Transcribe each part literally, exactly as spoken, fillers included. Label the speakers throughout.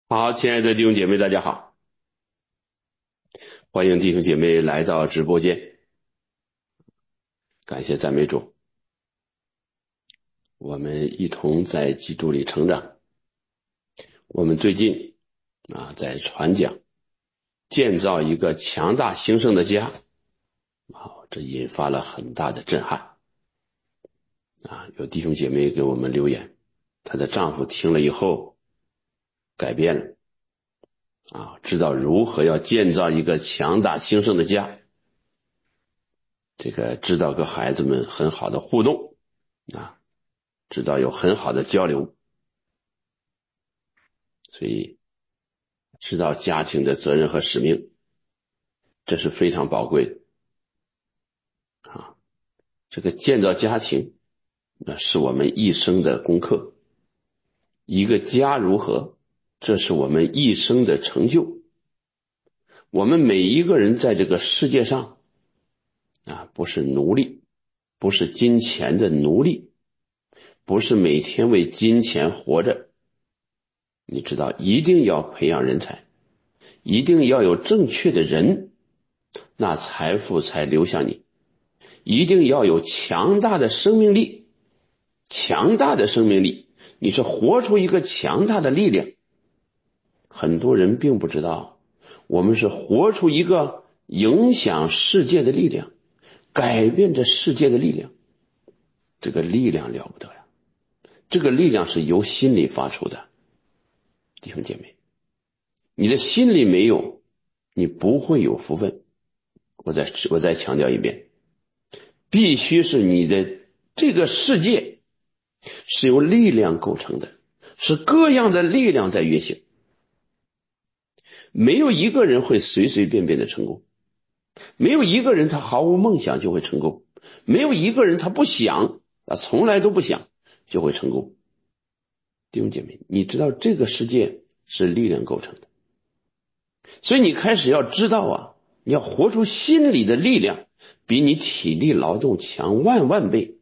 Speaker 1: 好，亲爱的弟兄姐妹，大家好，欢迎弟兄姐妹来到直播间，感谢赞美主，我们一同在基督里成长。我们最近啊在传讲建造一个强大兴盛的家，啊，这引发了很大的震撼啊！有弟兄姐妹给我们留言，她的丈夫听了以后改变了啊，知道如何要建造一个强大兴盛的家，这个知道跟孩子们很好的互动啊。知道有很好的交流，所以知道家庭的责任和使命，这是非常宝贵的啊！这个建造家庭，那是我们一生的功课。一个家如何，这是我们一生的成就。我们每一个人在这个世界上啊，不是奴隶，不是金钱的奴隶，不是每天为金钱活着。你知道，一定要培养人才，一定要有正确的人，那财富才流向你。一定要有强大的生命力，强大的生命力，你是活出一个强大的力量。很多人并不知道，我们是活出一个影响世界的力量，改变这世界的力量。这个力量了不得呀！这个力量是由心里发出的，弟兄姐妹，你的心里没有，你不会有福分。我再我再强调一遍，必须是你的这个世界是由力量构成的，是各样的力量在运行。没有一个人会随随便便的成功，没有一个人他毫无梦想就会成功，没有一个人他不想，他从来都不想就会成功。弟兄姐妹，你知道这个世界是力量构成的，所以你开始要知道啊，你要活出心理的力量，比你体力劳动强万万倍。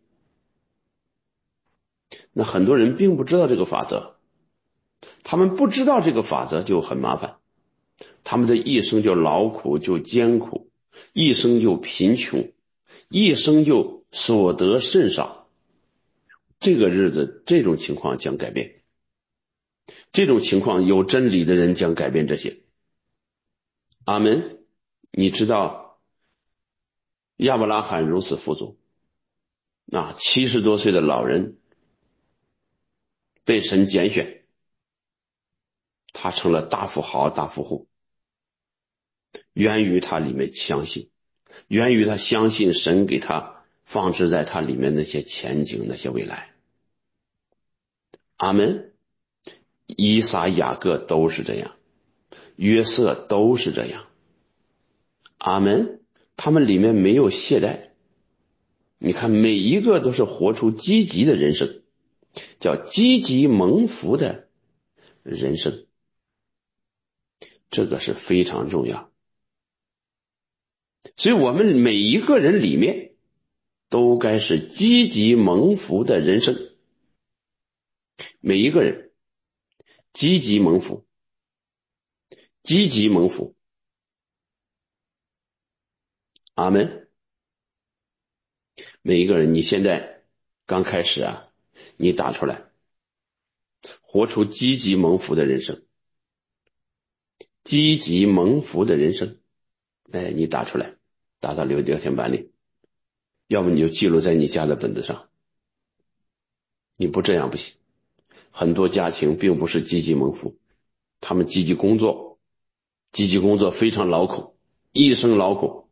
Speaker 1: 那很多人并不知道这个法则，他们不知道这个法则就很麻烦，他们的一生就劳苦，就艰苦，一生就贫穷，一生就所得甚少。这个日子，这种情况将改变，这种情况有真理的人将改变这些。阿们。你知道亚伯拉罕如此富足啊，七十多岁的老人被神拣选，他成了大富豪大富户，源于他里面相信，源于他相信神给他放置在他里面那些前景，那些未来。阿们。以撒雅各都是这样，约瑟都是这样。阿们。他们里面没有懈怠，你看每一个都是活出积极的人生，叫积极蒙福的人生，这个是非常重要。所以我们每一个人里面都该是积极蒙福的人生，每一个人积极蒙福，积极蒙福。阿们。每一个人，你现在刚开始啊，你打出来，活出积极蒙福的人生，积极蒙福的人生。哎，你打出来，打到聊聊天板里，要么你就记录在你家的本子上。你不这样不行。很多家庭并不是积极蒙福，他们积极工作，积极工作非常劳苦，一生劳苦，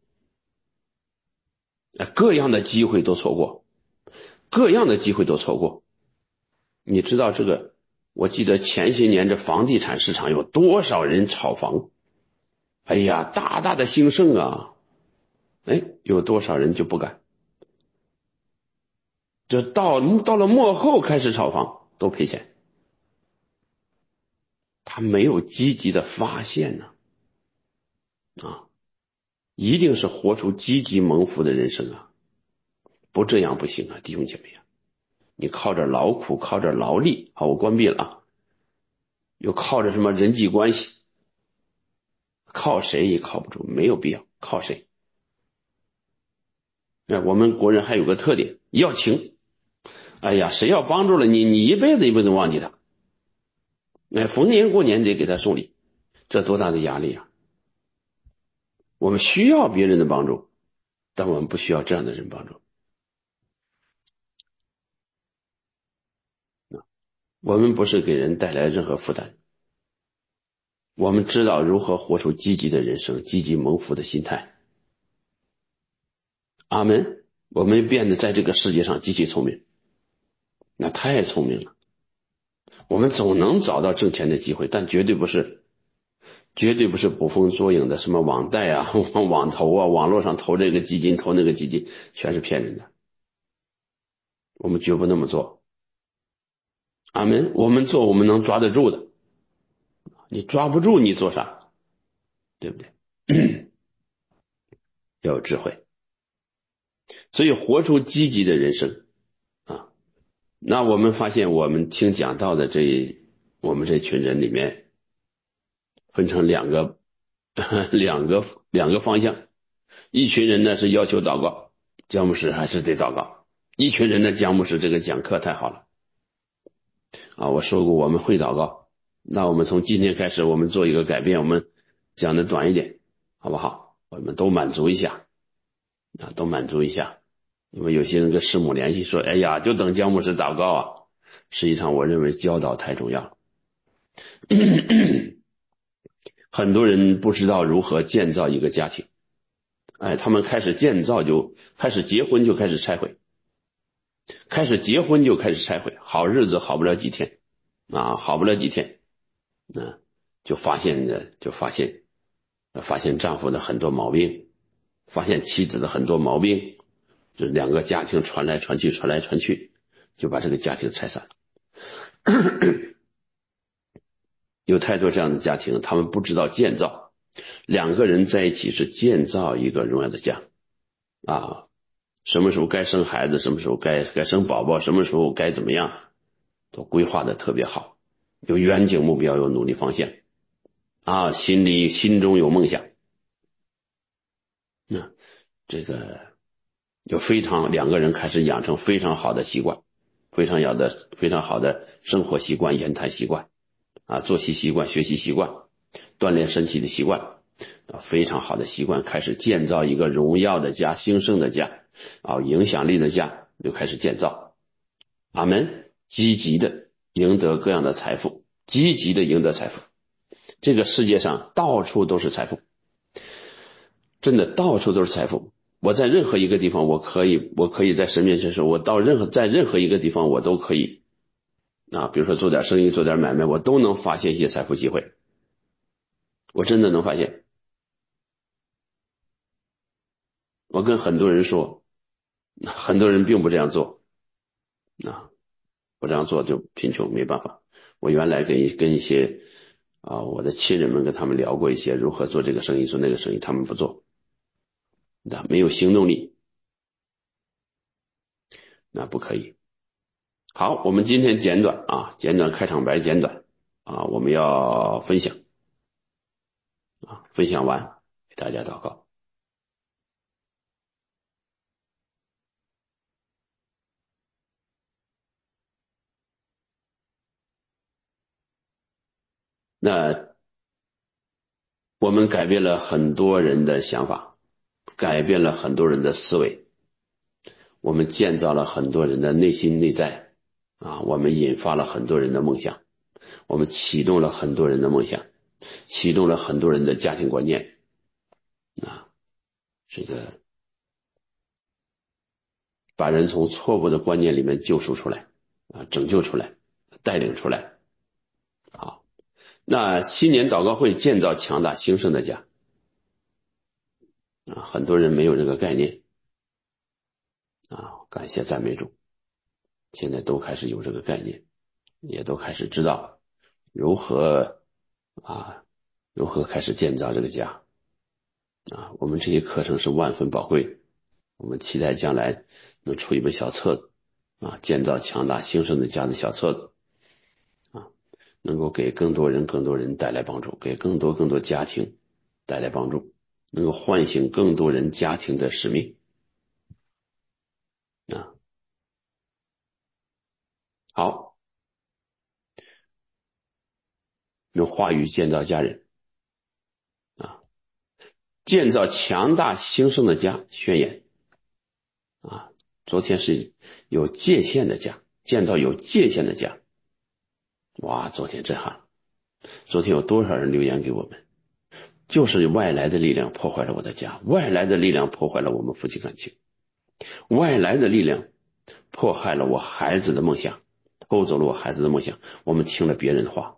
Speaker 1: 各样的机会都错过，各样的机会都错过。你知道这个，我记得前些年这房地产市场有多少人炒房，哎呀，大大的兴盛啊，哎，有多少人就不敢，就到到了末后开始炒房都赔钱，他没有积极的发现呢，啊，一定是活出积极蒙福的人生啊，不这样不行啊，弟兄姐妹啊，你靠着劳苦，靠着劳力。好，我关闭了啊。 又靠着什么人际关系，靠谁也靠不住，没有必要靠谁。那我们国人还有个特点，要情。哎呀，谁要帮助了你，你一辈子也不能忘记他。哎，逢年过年得给他送礼，这多大的压力啊！我们需要别人的帮助，但我们不需要这样的人帮助。我们不是给人带来任何负担，我们知道如何活出积极的人生，积极蒙福的心态。阿门。我们变得在这个世界上极其聪明，那太聪明了。我们总能找到挣钱的机会，但绝对不是绝对不是捕风捉影的什么网贷啊、网投啊、网络上投这个基金投那个基金，全是骗人的。我们绝不那么做。阿门。我们做我们能抓得住的，你抓不住你做啥？对不对？要有智慧。所以活出积极的人生啊。那我们发现我们听讲道的这我们这群人里面分成两个两个两个方向。一群人呢是要求祷告，姜牧师还是得祷告。一群人呢，姜牧师这个讲课太好了啊！我说过我们会祷告，那我们从今天开始我们做一个改变，我们讲的短一点，好不好？我们都满足一下啊，都满足一下。因为有些人跟师母联系说，哎呀，就等姜牧师祷告啊。实际上我认为教导太重要了。很多人不知道如何建造一个家庭，哎，他们开始建造就开始结婚就开始拆毁，开始结婚就开始拆毁，好日子好不了几天啊，好不了几天，那就发现呢，就发现发现丈夫的很多毛病，发现妻子的很多毛病，就两个家庭传来传去，传来传去，就把这个家庭拆散了。有太多这样的家庭，他们不知道建造，两个人在一起是建造一个荣耀的家啊。什么时候该生孩子，什么时候该该生宝宝，什么时候该怎么样，都规划的特别好，有远景目标，有努力方向啊，心里心中有梦想。那、嗯、这个有非常两个人开始养成非常好的习惯，非常好的非常好的生活习惯、言谈习惯啊，作息习惯、学习习惯、锻炼身体的习惯啊，非常好的习惯，开始建造一个荣耀的家、兴盛的家啊，影响力的家，就开始建造。阿门。积极的赢得各样的财富，积极的赢得财富。这个世界上到处都是财富，真的到处都是财富。我在任何一个地方，我可以我可以在神面前说，我到任何在任何一个地方，我都可以啊，比如说做点生意，做点买卖，我都能发现一些财富机会，我真的能发现。我跟很多人说，很多人并不这样做啊，不这样做就贫穷，没办法。我原来跟一跟一些啊我的亲人们跟他们聊过一些如何做这个生意做那个生意，他们不做，那没有行动力，那不可以。好，我们今天简短啊，简短开场白简短啊，我们要分享啊，分享完给大家祷告。那我们改变了很多人的想法，改变了很多人的思维，我们建造了很多人的内心内在啊，我们引发了很多人的梦想，我们启动了很多人的梦想，启动了很多人的家庭观念啊，这个把人从错误的观念里面救赎出来啊，拯救出来，带领出来。好，那新年祷告会建造强大兴盛的家啊，很多人没有这个概念啊，感谢赞美主，现在都开始有这个概念，也都开始知道如何啊，如何开始建造这个家啊。我们这些课程是万分宝贵，我们期待将来能出一本小册子啊，建造强大兴盛的家的小册子啊。 能够给更多人更多人带来帮助，给更多更多家庭带来帮助，能够唤醒更多人家庭的使命啊。好，用话语建造家人啊，建造强大兴盛的家宣言啊。昨天是有界限的家，建造有界限的家。哇，昨天震撼了！昨天有多少人留言给我们？就是外来的力量破坏了我的家，外来的力量破坏了我们夫妻感情，外来的力量迫害了我孩子的梦想，偷走了我孩子的梦想。我们听了别人的话，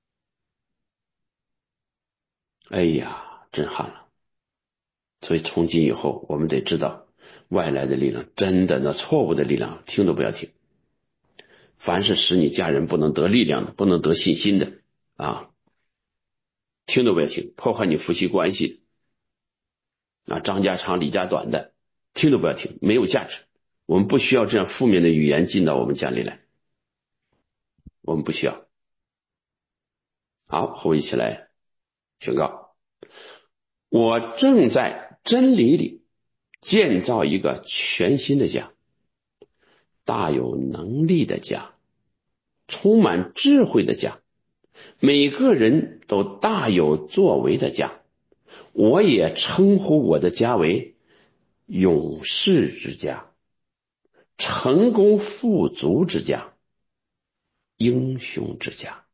Speaker 1: 哎呀，震撼了！所以从今以后，我们得知道，外来的力量真的那错误的力量，听都不要听。凡是使你家人不能得力量的，不能得信心的啊，听都不要听。破坏你夫妻关系啊，张家长李家短的，听都不要听，没有价值。我们不需要这样负面的语言进到我们家里来，我们不需要。好，和我一起来宣告：我正在真理里建造一个全新的家，大有能力的家，充满智慧的家，每个人都大有作为的家。我也称呼我的家为勇士之家，成功富足之家，英雄之家。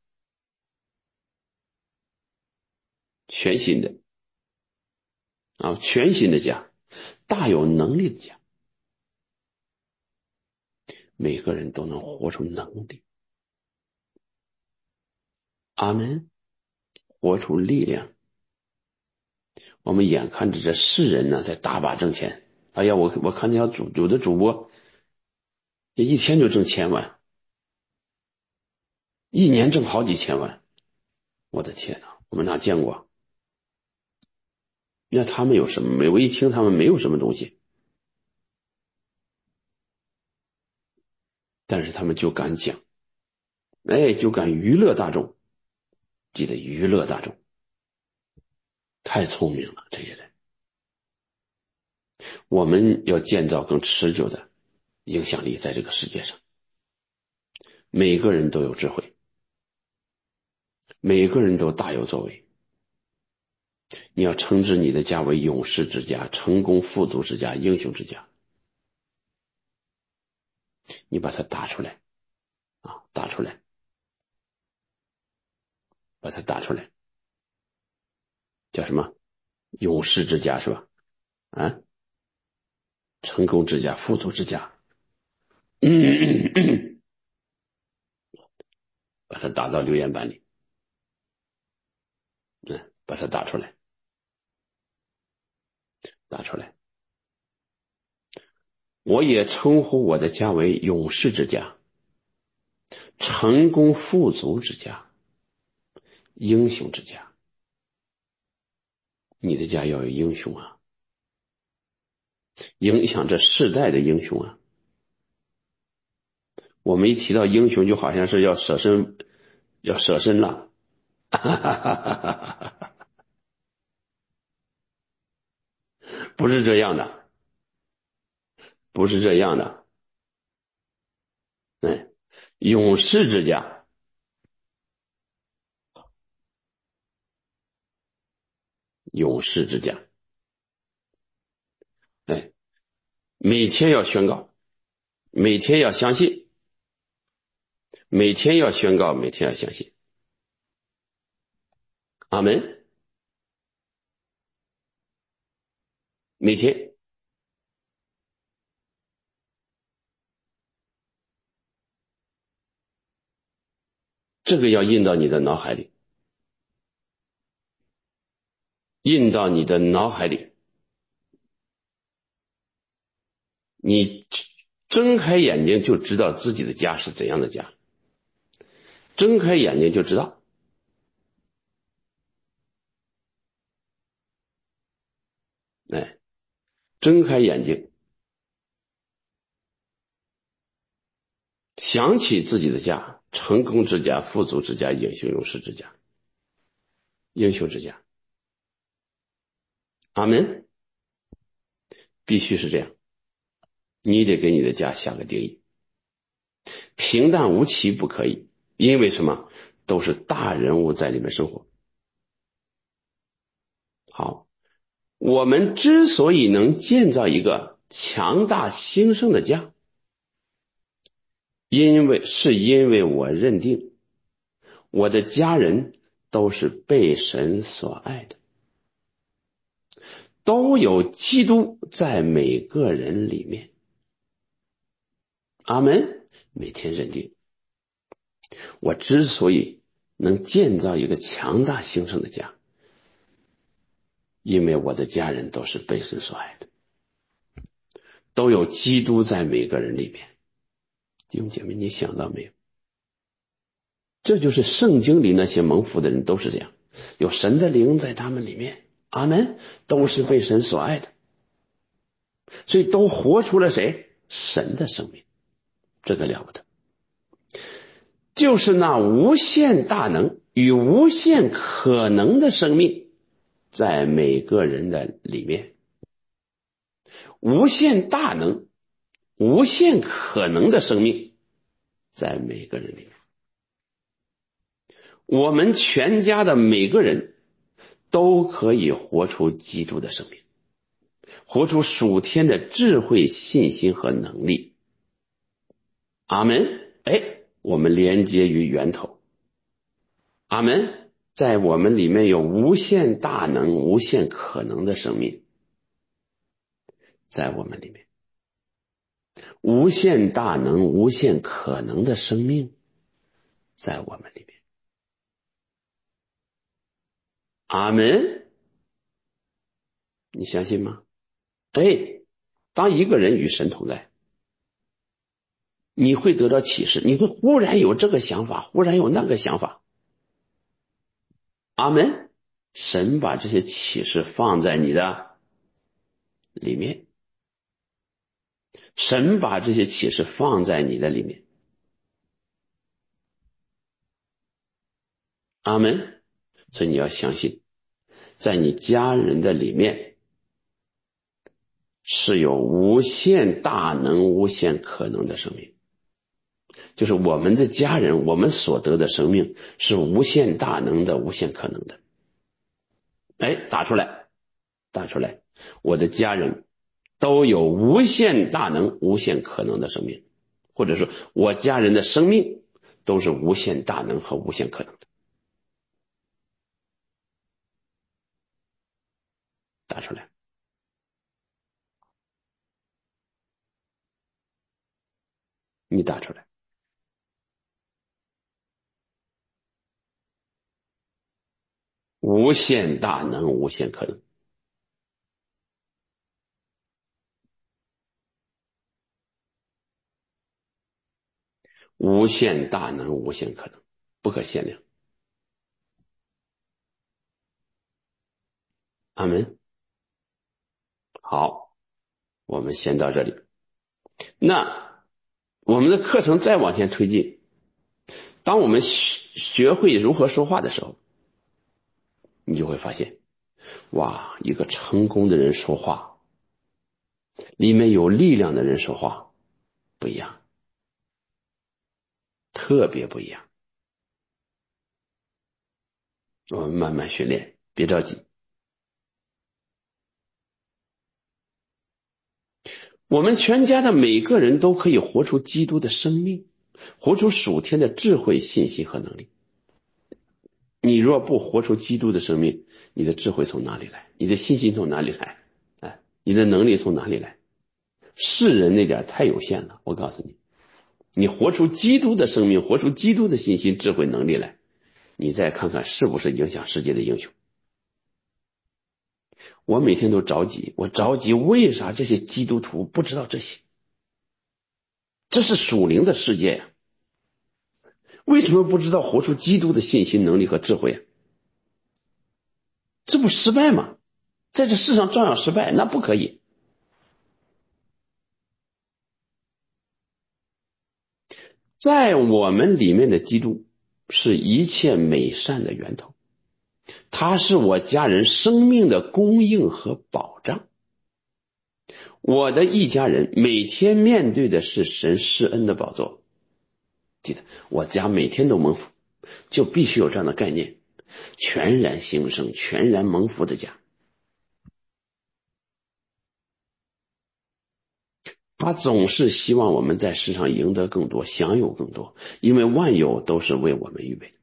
Speaker 1: 全新的啊，全新的家，大有能力的家，每个人都能活出能力。阿门。活出力量。我们眼看着这世人呢在大把挣钱，哎呀，我我看见有主有的主播一天就挣千万，一年挣好几千万，我的天哪，我们哪见过？那他们有什么没？我一听他们没有什么东西，但是他们就敢讲，哎，就敢娱乐大众。记得娱乐大众，太聪明了这些人。我们要建造更持久的影响力在这个世界上。每个人都有智慧，每个人都大有作为。你要称之你的家为勇士之家，成功富足之家，英雄之家。你把它打出来啊，打出来，把它打出来，叫什么？勇士之家是吧？啊，成功之家，富足之家。嗯嗯嗯，把它打到留言板里，嗯，把它打出来，打出来。我也称呼我的家为勇士之家，成功富足之家，英雄之家。你的家要有英雄啊，影响这世代的英雄啊。我们一提到英雄，就好像是要舍身，要舍身了。不是这样的，不是这样的。嗯，勇士之家，勇士之家。哎，每天要宣告，每天要相信，每天要宣告，每天要相信。阿门。每天，这个要印到你的脑海里，印到你的脑海里。你睁开眼睛就知道自己的家是怎样的家，睁开眼睛就知道。哎，睁开眼睛，想起自己的家， 成功之家、富足之家、英雄勇士之家、英雄之家。阿门。必须是这样，你得给你的家下个定义。平淡无奇不可以，因为什么？都是大人物在里面生活。好，我们之所以能建造一个强大兴盛的家，因为是因为我认定我的家人都是被神所爱的，都有基督在每个人里面。阿门。每天认定我之所以能建造一个强大兴盛的家，因为我的家人都是被神所爱的，都有基督在每个人里面。弟兄姐妹，你想到没有？这就是圣经里那些蒙福的人都是这样，有神的灵在他们里面。阿门。都是被神所爱的，所以都活出了谁？神的生命。这个了不得，就是那无限大能与无限可能的生命在每个人的里面。无限大能无限可能的生命在每个人里面。我们全家的每个人都可以活出基督的生命，活出属天的智慧、信心和能力。阿门。哎，我们连接于源头。阿门。在我们里面有无限大能、无限可能的生命，在我们里面，无限大能、无限可能的生命，在我们里面。阿门。你相信吗？哎，当一个人与神同在，你会得到启示，你会忽然有这个想法，忽然有那个想法。阿门。神把这些启示放在你的里面，神把这些启示放在你的里面。阿门。所以你要相信，在你家人的里面是有无限大能、无限可能的生命。就是我们的家人，我们所得的生命是无限大能的、无限可能的。哎，打出来，打出来，我的家人都有无限大能、无限可能的生命，或者说我家人的生命都是无限大能和无限可能的。打出来，你打出来。无限大能，无限可能。无限大能，无限可能，不可限量。阿门。好，我们先到这里。那我们的课程再往前推进，当我们学会如何说话的时候，你就会发现，哇，一个成功的人说话，里面有力量的人说话不一样，特别不一样。我们慢慢训练，别着急。我们全家的每个人都可以活出基督的生命，活出属天的智慧、信息和能力。你若不活出基督的生命，你的智慧从哪里来？你的信心从哪里来？哎，你的能力从哪里来？世人那点太有限了。我告诉你，你活出基督的生命，活出基督的信心、智慧、能力来，你再看看是不是影响世界的英雄。我每天都着急，我着急，为啥这些基督徒不知道这些？这是属灵的世界呀，为什么不知道活出基督的信心、能力和智慧啊？这不失败吗？在这世上照样失败，那不可以。 在我们里面的基督是一切美善的源头，他是我家人生命的供应和保障。我的一家人每天面对的是神施恩的宝座。记得我家每天都蒙福，就必须有这样的概念，全然兴盛，全然蒙福的家。他总是希望我们在世上赢得更多，享有更多，因为万有都是为我们预备的。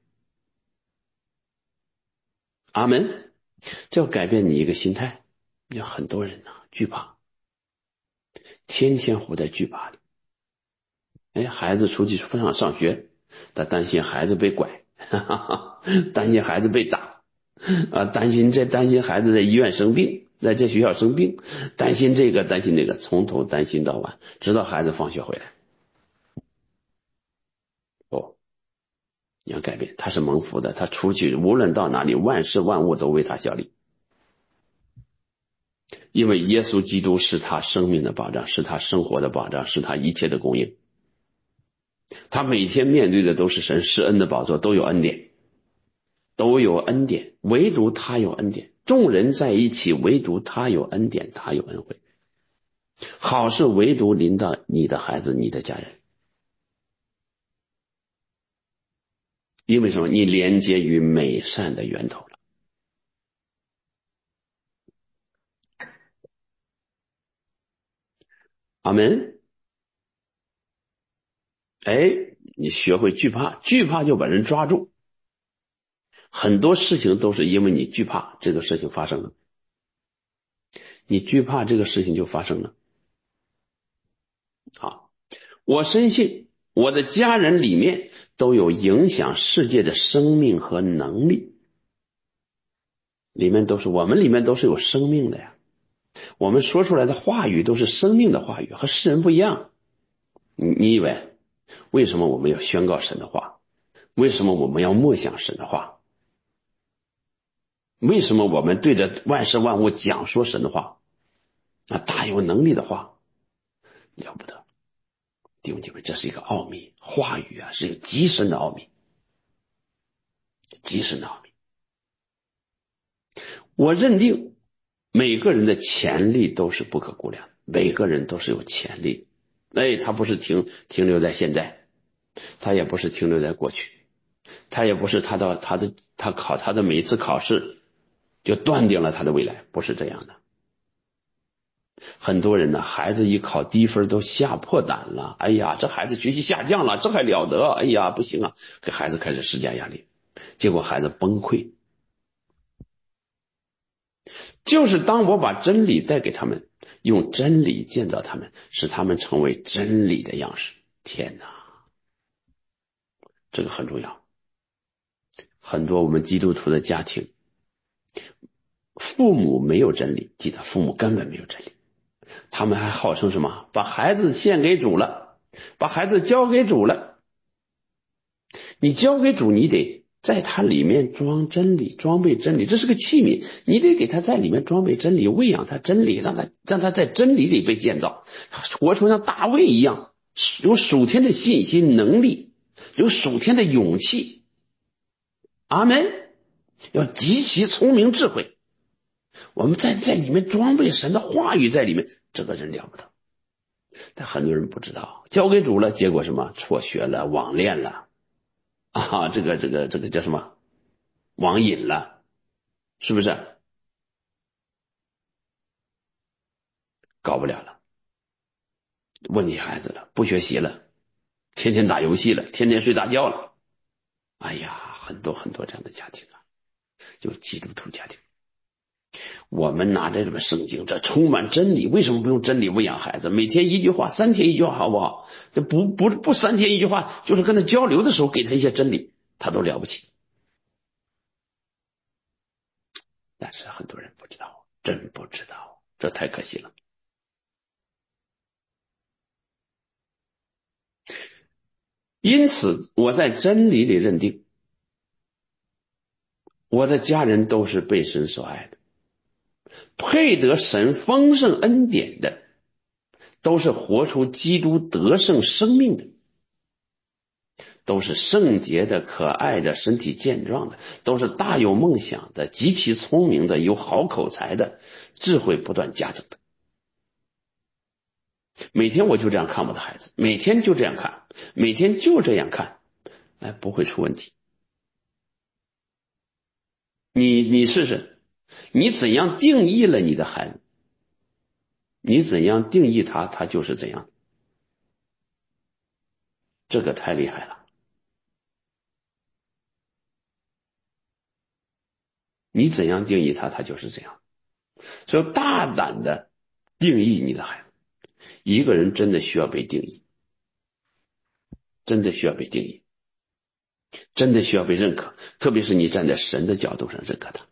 Speaker 1: 阿门。这要改变你一个心态。有很多人呢、啊、惧怕，天天活在惧怕里。哎，孩子出去上上学，他担心孩子被拐，哈哈哈，担心孩子被打啊，担心这担心孩子在医院生病，在这学校生病，担心这个担心那个，从头担心到晚，直到孩子放学回来。哦，你要改变，他是蒙福的，他出去无论到哪里，万事万物都为他效力，因为耶稣基督是他生命的保障，是他生活的保障，是他一切的供应。他每天面对的都是神施恩的宝座，都有恩典，都有恩典，唯独他有恩典。众人在一起，唯独他有恩典，他有恩惠。好事唯独临到你的孩子，你的家人。因为什么？你连接于美善的源头了。阿门。哎，你学会惧怕，惧怕就把人抓住。很多事情都是因为你惧怕，这个事情发生了。你惧怕，这个事情就发生了。好，我深信我的家人里面都有影响世界的生命和能力，里面都是我们里面都是有生命的呀。我们说出来的话语都是生命的话语，和世人不一样。你你以为为什么我们要宣告神的话？为什么我们要默想神的话？为什么我们对着万事万物讲说神的话？那大有能力的话，了不得。弟兄姐妹，这是一个奥秘，话语啊是一个极深的奥秘，极深的奥秘。我认定每个人的潜力都是不可估量，每个人都是有潜力。哎，他不是停停留在现在，他也不是停留在过去，他也不是他的他的他考他的每一次考试就断定了他的未来，不是这样的。很多人呢，孩子一考低分都吓破胆了，哎呀，这孩子学习下降了，这还了得，哎呀，不行啊，给孩子开始施加压力，结果孩子崩溃。就是当我把真理带给他们，用真理建造他们，使他们成为真理的样式。天哪，这个很重要。很多我们基督徒的家庭，父母没有真理，记得父母根本没有真理，他们还号称什么？把孩子献给主了，把孩子交给主了。你交给主，你得在它里面装真理，装备真理，这是个器皿，你得给他在里面装备真理，喂养他真理，让他让他在真理里被建造，活成像大卫一样，有属天的信心能力，有属天的勇气。阿门。要极其聪明智慧，我们在在里面装备神的话语在里面，这个人了不得。但很多人不知道，交给主了，结果什么？辍学了，网恋了啊，这个这个这个叫什么？网瘾了，是不是？搞不了了，问题孩子了，不学习了，天天打游戏了，天天睡大觉了。哎呀，很多很多这样的家庭啊，有基督徒家庭。我们拿着这个圣经，这充满真理，为什么不用真理喂养孩子？每天一句话，三天一句话，好不好？这不不不三天一句话，就是跟他交流的时候给他一些真理，他都了不起。但是很多人不知道，真不知道，这太可惜了。因此，我在真理里认定，我的家人都是被神所爱的，配得神丰盛恩典的，都是活出基督得胜生命的。 都是圣洁的、可爱的、身体健壮的，都是大有梦想的、极其聪明的、有好口才的、智慧不断加增的。每天我就这样看我的孩子，每天就这样看，每天就这样看，哎，不会出问题。你你试试，你怎样定义了你的孩子，你怎样定义他，他就是怎样，这个太厉害了。你怎样定义他，他就是这样。所以大胆的定义你的孩子。一个人真的需要被定义，真的需要被定义，真的需要被认可，特别是你站在神的角度上认可他。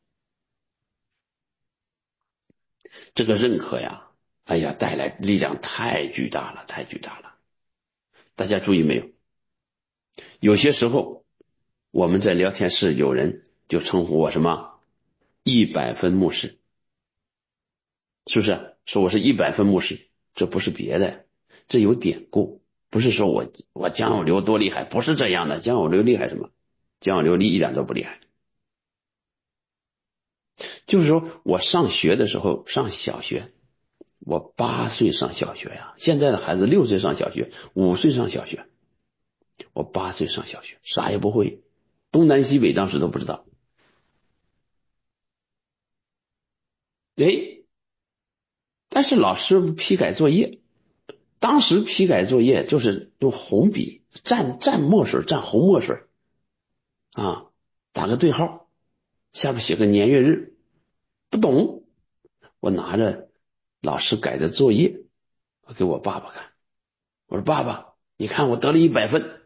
Speaker 1: 这个认可呀，哎呀，带来力量太巨大了，太巨大了。大家注意没有？有些时候我们在聊天室，有人就称呼我什么一百分牧师，是不是？说我是一百分牧师，这不是别的，这有典故，不是说我我姜永流多厉害，不是这样的。姜永流厉害什么？姜永流一点都不厉害。就是说我上学的时候，上小学，我八岁上小学呀，现在的孩子六岁上小学，五岁上小学，我八岁上小学，啥也不会，东南西北当时都不知道。哎，但是老师批改作业，当时批改作业就是用红笔蘸蘸墨水，蘸红墨水啊，打个对号，下边写个年月日，不懂，我拿着老师改的作业，我给我爸爸看，我说爸爸，你看我得了一百分。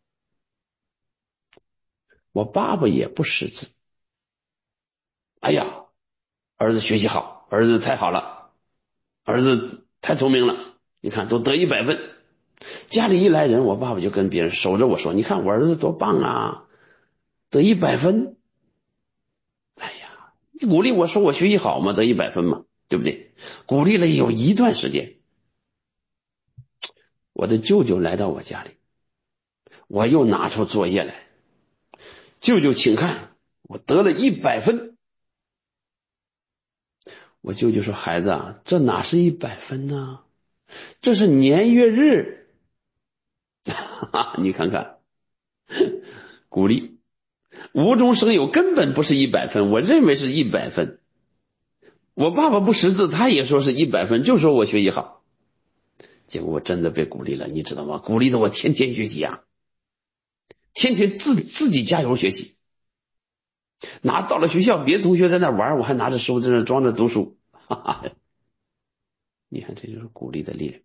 Speaker 1: 我爸爸也不识字，哎呀，儿子学习好，儿子太好了，儿子太聪明了，你看都得一百分。家里一来人，我爸爸就跟别人守着我说，你看我儿子多棒啊，得一百分。哎呀，你鼓励我说我学习好嘛，得一百分嘛，对不对？鼓励了有一段时间，我的舅舅来到我家里，我又拿出作业来，舅舅请看，我得了一百分。我舅舅说，孩子啊，这哪是一百分呢？这是年月日。你看看，鼓励无中生有，根本不是一百分，我认为是一百分。我爸爸不识字，他也说是一百分，就说我学习好。结果我真的被鼓励了，你知道吗？鼓励的我天天学习啊，天天自自己加油学习。拿到了学校，别的同学在那玩，我还拿着书在那装着读书。哈哈，你看，这就是鼓励的力量。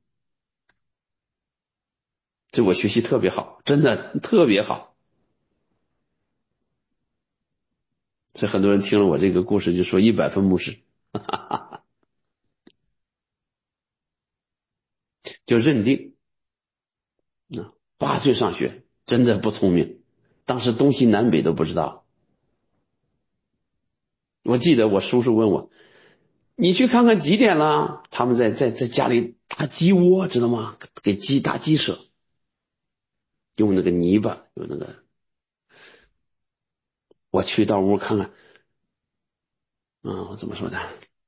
Speaker 1: 这我学习特别好，真的特别好。所以很多人听了我这个故事就说一百分牧师，哈哈，就认定啊，八岁上学真的不聪明，当时东西南北都不知道。我记得我叔叔问我，你去看看几点了？他们在在在家里打鸡窝，知道吗？给鸡打鸡舍，用那个泥巴，用那个。我去到屋看看，嗯，我怎么说的？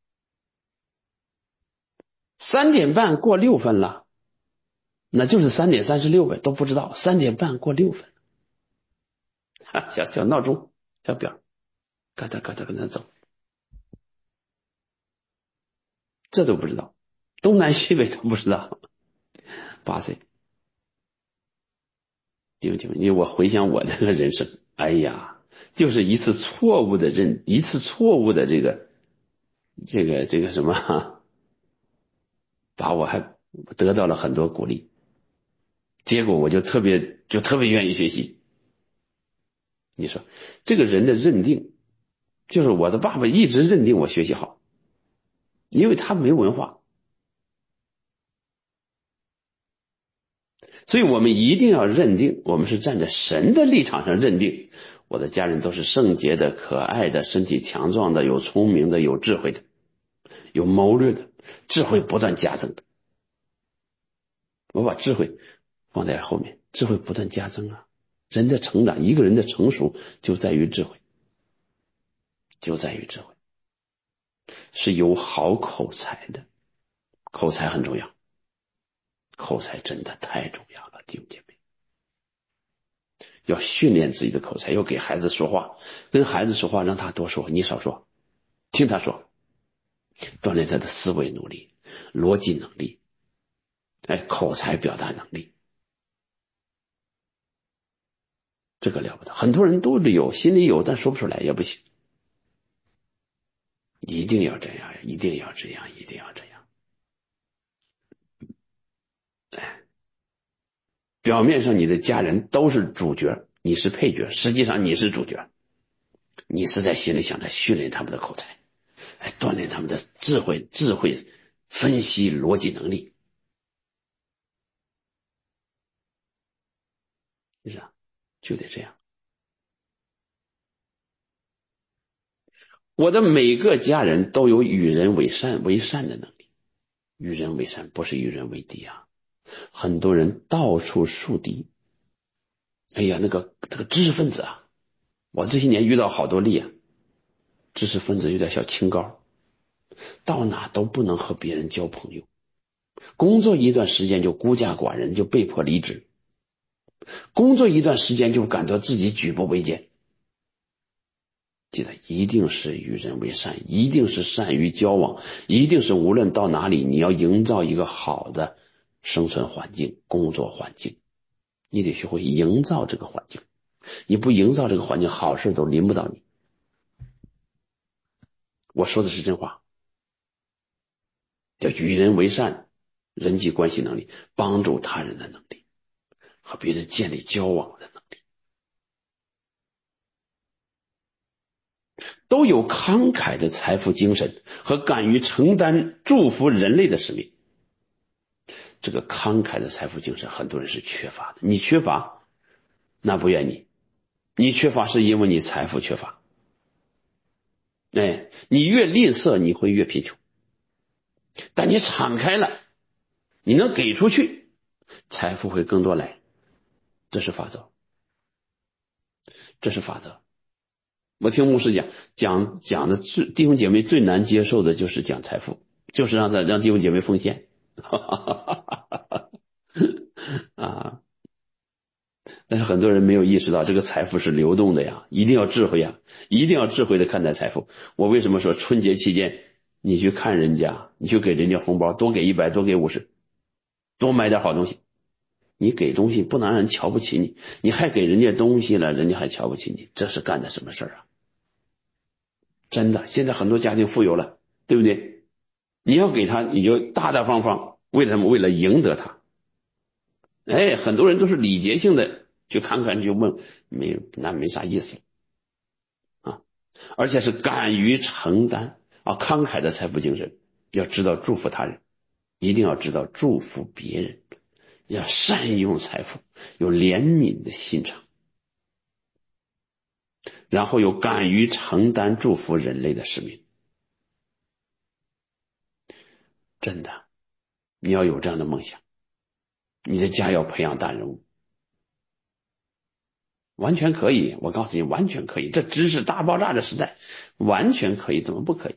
Speaker 1: 三点半过六分了，那就是三点三十六呗，都不知道。三点半过六分，小小闹钟，小表，嘎哒嘎哒跟他走，这都不知道，东南西北都不知道。八岁，弟兄姐妹，因为我回想我这个人生，哎呀，就是一次错误的认，一次错误的这个这个这个什么，把我还得到了很多鼓励，结果我就特别就特别愿意学习。你说这个人的认定，就是我的爸爸一直认定我学习好，因为他没文化，所以我们一定要认定，我们是站在神的立场上认定，我的家人都是圣洁的、可爱的、身体强壮的、有聪明的、有智慧的、有谋略的，智慧不断加增的。我把智慧放在后面， 智慧不断加增啊。人的成长，一个人的成熟就在于智慧，就在于智慧，是有好口才的，口才很重要，口才真的太重要了，弟兄姐妹，要训练自己的口才，要给孩子说话，跟孩子说话让他多说，你少说，听他说，锻炼他的思维能力、逻辑能力，哎，口才表达能力，这个了不得。很多人都有，心里有，但说不出来也不行。一定要这样，一定要这样，一定要这样。哎，表面上你的家人都是主角，你是配角，实际上你是主角。你是在心里想着训练他们的口才，哎，锻炼他们的智慧、智慧分析逻辑能力，是吧？就得这样。我的每个家人都有与人为善为善的能力，与人为善不是与人为敌啊。很多人到处树敌，哎呀，那个这个知识分子啊，我这些年遇到好多例啊，知识分子有点小清高，到哪都不能和别人交朋友，工作一段时间就孤家寡人，就被迫离职，工作一段时间就感到自己举步维艰。记得一定是与人为善，一定是善于交往，一定是无论到哪里你要营造一个好的生存环境、工作环境，你得学会营造这个环境，你不营造这个环境，好事都临不到你。我说的是真话，叫与人为善，人际关系能力，帮助他人的能力，和别人建立交往的能力，都有慷慨的财富精神和敢于承担祝福人类的使命。这个慷慨的财富精神很多人是缺乏的，你缺乏那不怨你，你缺乏是因为你财富缺乏，哎，你越吝啬你会越贫穷，但你敞开了，你能给出去，财富会更多来，这是法则，这是法则。我听牧师讲讲讲的最弟兄姐妹最难接受的就是讲财富，就是让他让弟兄姐妹奉献啊，但是很多人没有意识到这个财富是流动的呀，一定要智慧呀，一定要智慧的看待财富。我为什么说春节期间你去看人家，你去给人家红包，多给一百，多给五十，多买点好东西。你给东西不能让人瞧不起你，你还给人家东西了，人家还瞧不起你，这是干的什么事儿啊？真的，现在很多家庭富有了，对不对？你要给他，你就大大方方，为什么？为了赢得他。哎，很多人都是礼节性的去看看就问，没有，那没啥意思啊。而且是敢于承担啊，慷慨的财富精神，要知道祝福他人，一定要知道祝福别人，要善用财富，有怜悯的心肠，然后有敢于承担祝福人类的使命。真的，你要有这样的梦想，你的家要培养大人物，完全可以。我告诉你，完全可以。这知识大爆炸的时代，完全可以，怎么不可以？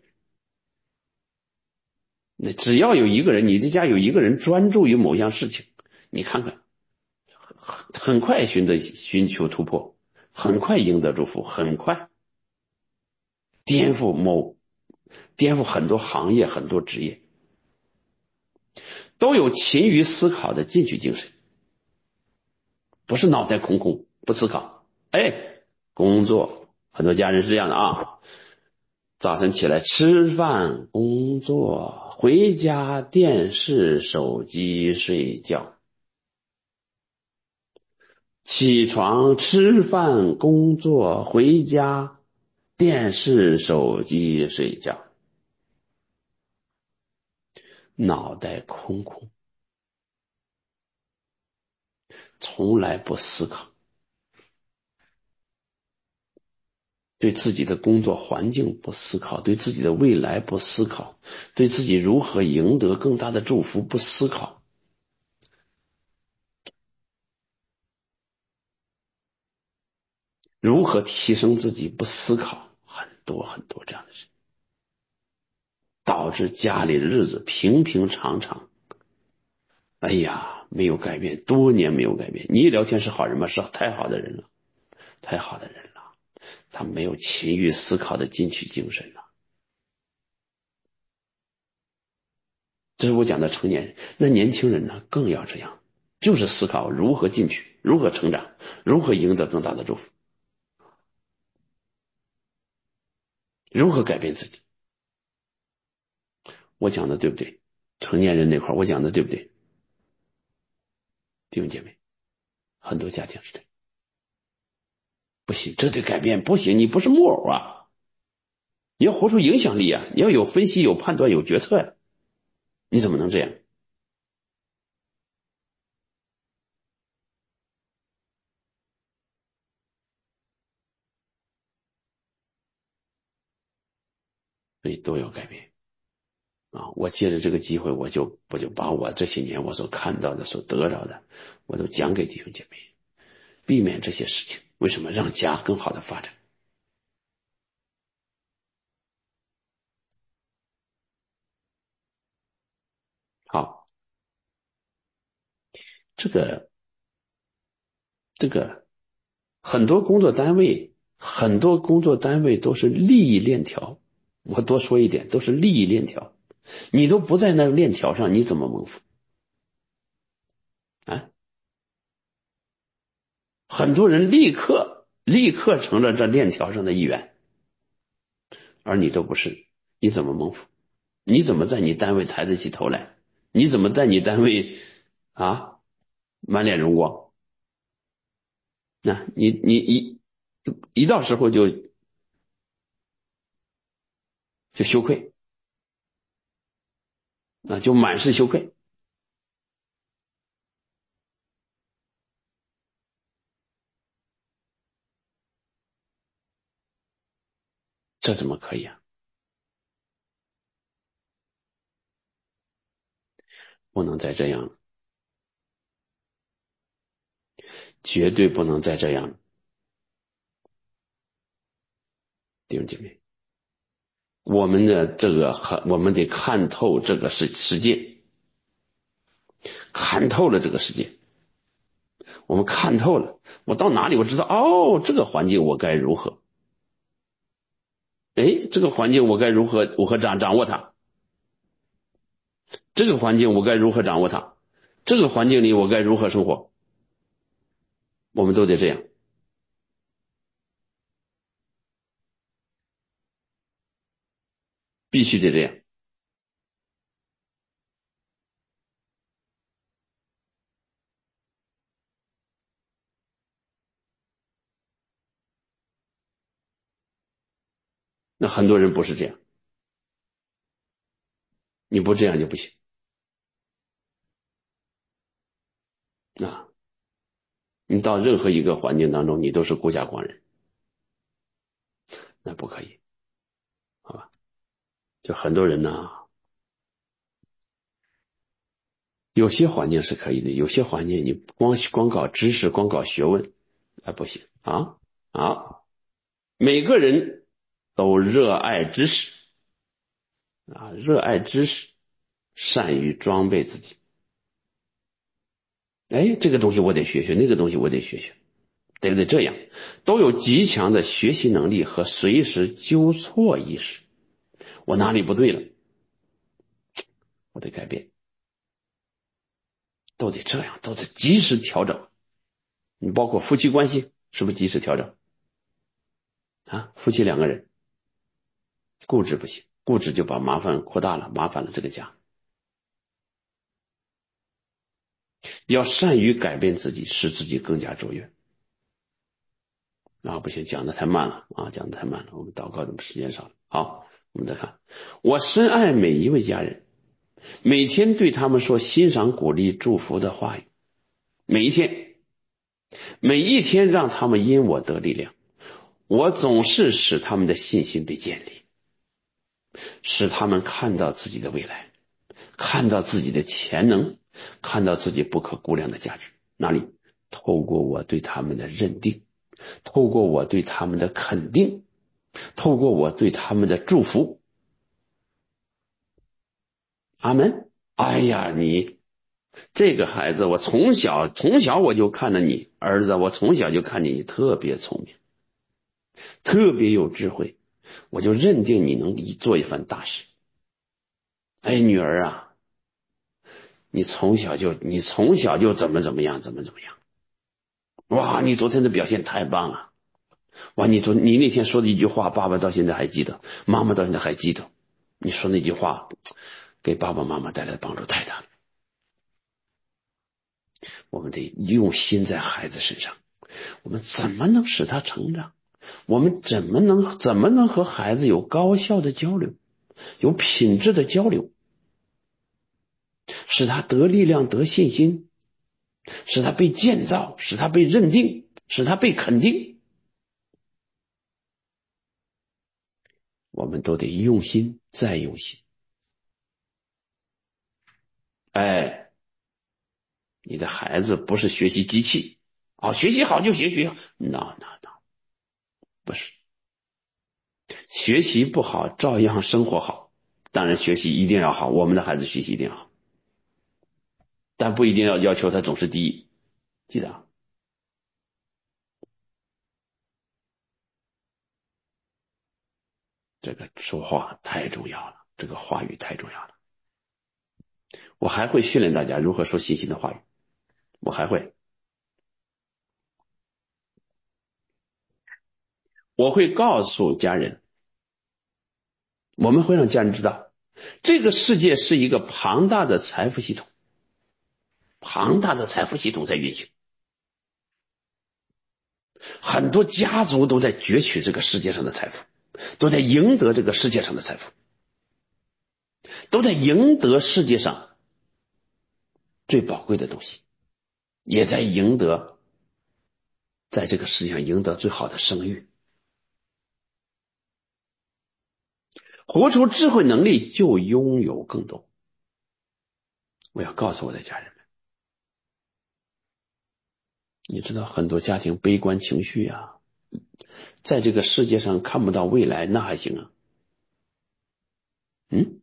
Speaker 1: 那只要有一个人，你的家有一个人专注于某样事情，你看看，很很快寻得寻求突破，很快赢得祝福，很快颠覆某颠覆很多行业、很多职业，都有勤于思考的进取精神，不是脑袋空空不思考。哎，工作，很多家人是这样的啊，早晨起来吃饭、工作，回家电视、手机、睡觉。起床、吃饭、工作、回家，电视、手机、睡觉，脑袋空空，从来不思考，对自己的工作环境不思考，对自己的未来不思考，对自己如何赢得更大的祝福不思考。 如何提升自己不思考，很多很多这样的事，导致家里的日子平平常常。哎呀，没有改变，多年没有改变。你一聊天是好人吗？是太好的人了，太好的人了。他没有勤于思考的进取精神了。这是我讲的成年人。那年轻人呢，更要这样，就是思考如何进取，如何成长，如何赢得更大的祝福，如何改变自己。我讲的对不对？成年人那块我讲的对不对？弟兄姐妹，很多家庭是这样。不行，这得改变，不行，你不是木偶啊，你要活出影响力啊，你要有分析、有判断、有决策呀、啊，你怎么能这样？所以都要改变啊！我借着这个机会，我就我就把我这些年我所看到的、所得着的，我都讲给弟兄姐妹，避免这些事情。为什么？让家更好的发展。好，这个这个很多工作单位，很多工作单位都是利益链条。我多说一点，都是利益链条。你都不在那个链条上，你怎么蒙福啊？很多人立刻立刻成了这链条上的一员，而你都不是，你怎么蒙福？你怎么在你单位抬得起头来？你怎么在你单位啊满脸荣光？那你你一一到时候就就羞愧，那就满是羞愧，这怎么可以啊？不能再这样了，绝对不能再这样了，弟兄姐妹，我们的这个很，我们得看透这个世世界，看透了这个世界。我们看透了，我到哪里我知道，哦，这个环境我该如何，哎，这个环境我该如何如何掌掌握它，这个环境我该如何掌握它，这个环境里我该如何生活，我们都得这样，必须得这样。那很多人不是这样，你不这样就不行啊！你到任何一个环境当中，你都是孤家寡人，那不可以，好吧？就很多人呢，有些环境是可以的，有些环境你光光搞知识，光搞学问，那不行啊啊！每个人都热爱知识啊，热爱知识，善于装备自己。哎，这个东西我得学学，那个东西我得学学，对不对？这样都有极强的学习能力和随时纠错意识。我哪里不对了，我得改变，都得这样，都得及时调整。你包括夫妻关系，是不是及时调整啊？夫妻两个人固执不行，固执就把麻烦扩大了，麻烦了这个家。要善于改变自己，使自己更加卓越。啊，不行，讲的太慢了啊，讲的太慢了。我们祷告的时间少了。好，我们再看，我深爱每一位家人，每天对他们说欣赏、鼓励、祝福的话语，每一天，每一天让他们因我得力量。我总是使他们的信心被建立，使他们看到自己的未来，看到自己的潜能，看到自己不可估量的价值。哪里？透过我对他们的认定。 透过我对他们的肯定，透过我对他们的祝福。阿门。哎呀，你这个孩子，我从小从小我就看着你儿子，我从小就看见你特别聪明，特别有智慧，我就认定你能做一番大事。哎，女儿啊，你从小就你从小就怎么怎么样，怎么怎么样。哇，你昨天的表现太棒了。哇，你昨你那天说的一句话，爸爸到现在还记得，妈妈到现在还记得。你说那句话给爸爸妈妈带来的帮助太大了。我们得用心在孩子身上，我们怎么能使他成长？我们怎么能怎么能和孩子有高效的交流，有品质的交流，使他得力量、得信心，使他被建造，使他被认定，使他被肯定。我们都得用心再用心。哎，你的孩子不是学习机器啊、哦，学习好就学习好 ，no no no， 不是，学习不好照样生活好。当然学习一定要好，我们的孩子学习一定要好，但不一定要要求他总是第一。记得啊，这个说话太重要了，这个话语太重要了。我还会训练大家如何说信心的话语，我还会，我会告诉家人，我们会让家人知道，这个世界是一个庞大的财富系统，庞大的财富系统在运行，很多家族都在攫取这个世界上的财富，都在赢得这个世界上的财富，都在赢得世界上最宝贵的东西，也在赢得在这个世界上赢得最好的声誉。活出智慧能力就拥有更多。我要告诉我的家人们，你知道很多家庭悲观情绪啊，在这个世界上看不到未来，那还行啊。嗯，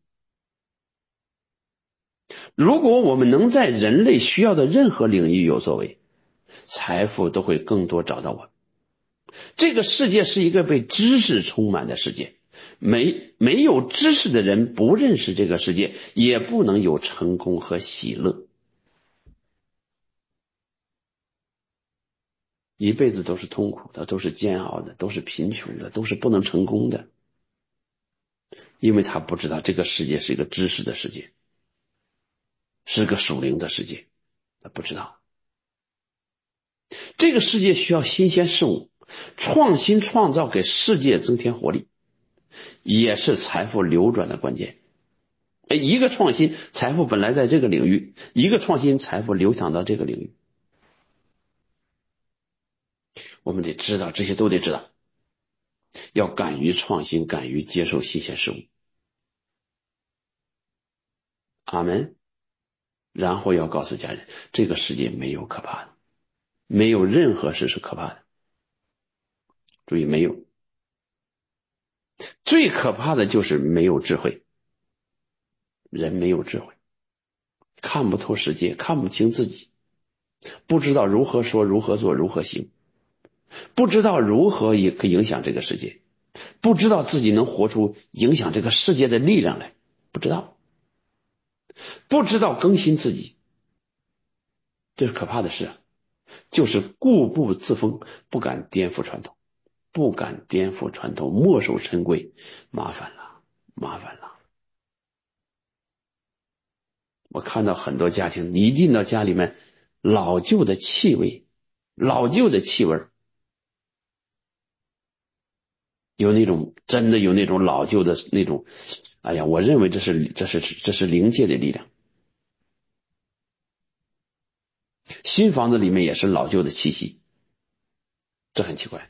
Speaker 1: 如果我们能在人类需要的任何领域有作为，财富都会更多找到我们。这个世界是一个被知识充满的世界，没没有知识的人不认识这个世界，也不能有成功和喜乐，一辈子都是痛苦的，都是煎熬的，都是贫穷的，都是不能成功的，因为他不知道这个世界是一个知识的世界，是个属灵的世界，他不知道。这个世界需要新鲜事物，创新创造给世界增添活力，也是财富流转的关键。一个创新，财富本来在这个领域，一个创新，财富流淌到这个领域。我们得知道，这些都得知道，要敢于创新，敢于接受新鲜事物。阿门。然后要告诉家人，这个世界没有可怕的，没有任何事是可怕的。注意，没有。最可怕的就是没有智慧，人没有智慧，看不透世界，看不清自己，不知道如何说，如何做，如何行，不知道如何影响这个世界，不知道自己能活出影响这个世界的力量来，不知道，不知道更新自己，这是可怕的事啊！就是固步自封，不敢颠覆传统，不敢颠覆传统，墨守成规，麻烦了，麻烦了。我看到很多家庭，你一进到家里面，老旧的气味，老旧的气味，有那种真的有那种老旧的那种，哎呀，我认为这是这是这是灵界的力量。新房子里面也是老旧的气息，这很奇怪。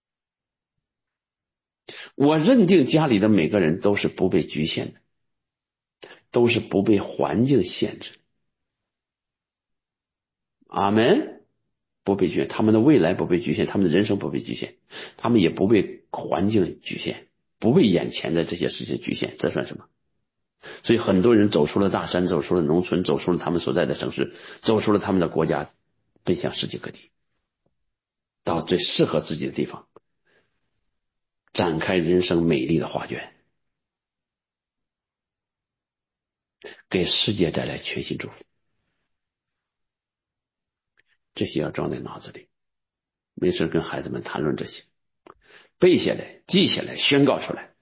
Speaker 1: 我认定家里的每个人都是不被局限的，都是不被环境限制。阿门。 不被局限，他们的未来不被局限，他们的人生不被局限，他们也不被环境局限，不被眼前的这些事情局限，这算什么？所以很多人走出了大山，走出了农村，走出了他们所在的城市，走出了他们的国家，奔向世界各地，到最适合自己的地方，展开人生美丽的画卷，给世界带来全新祝福。这些要装在脑子里，没事跟孩子们谈论这些，背下来，记下来，宣告出来。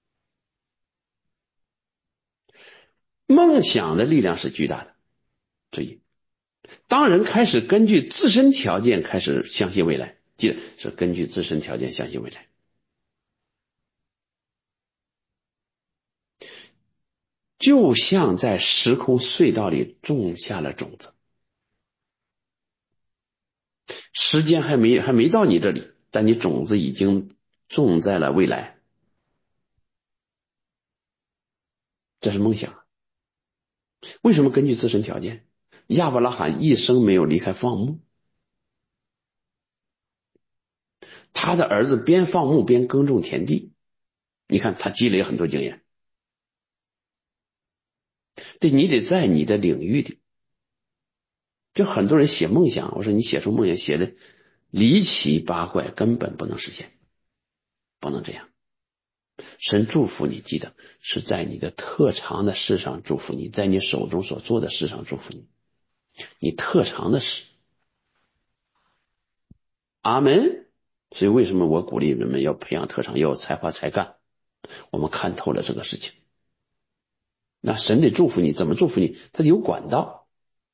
Speaker 1: 梦想的力量是巨大的。注意，当人开始根据自身条件开始相信未来，记得是根据自身条件相信未来，就像在时空隧道里种下了种子，时间还没还没到你这里，但你种子已经种在了未来，这是梦想。为什么根据自身条件？亚伯拉罕一生没有离开放牧，他的儿子边放牧边耕种田地，你看他积累很多经验。对，你得在你的领域里，就很多人写梦想，我说你写出梦想写的离奇八怪，根本不能实现，不能这样。神祝福你，记得是在你的特长的事上祝福你，在你手中所做的事上祝福你，你特长的事。阿门。所以为什么我鼓励人们要培养特长，要有才华才干？我们看透了这个事情。那神得祝福你，怎么祝福你？他得有管道。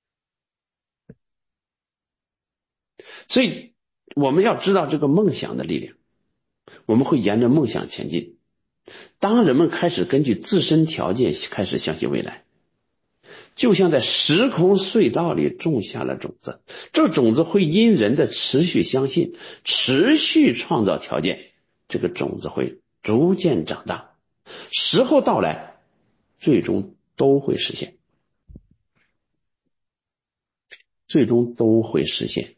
Speaker 1: 所以我们要知道这个梦想的力量，我们会沿着梦想前进。当人们开始根据自身条件开始相信未来，就像在时空隧道里种下了种子，这种子会因人的持续相信，持续创造条件，这个种子会逐渐长大，时候到来，最终都会实现，最终都会实现。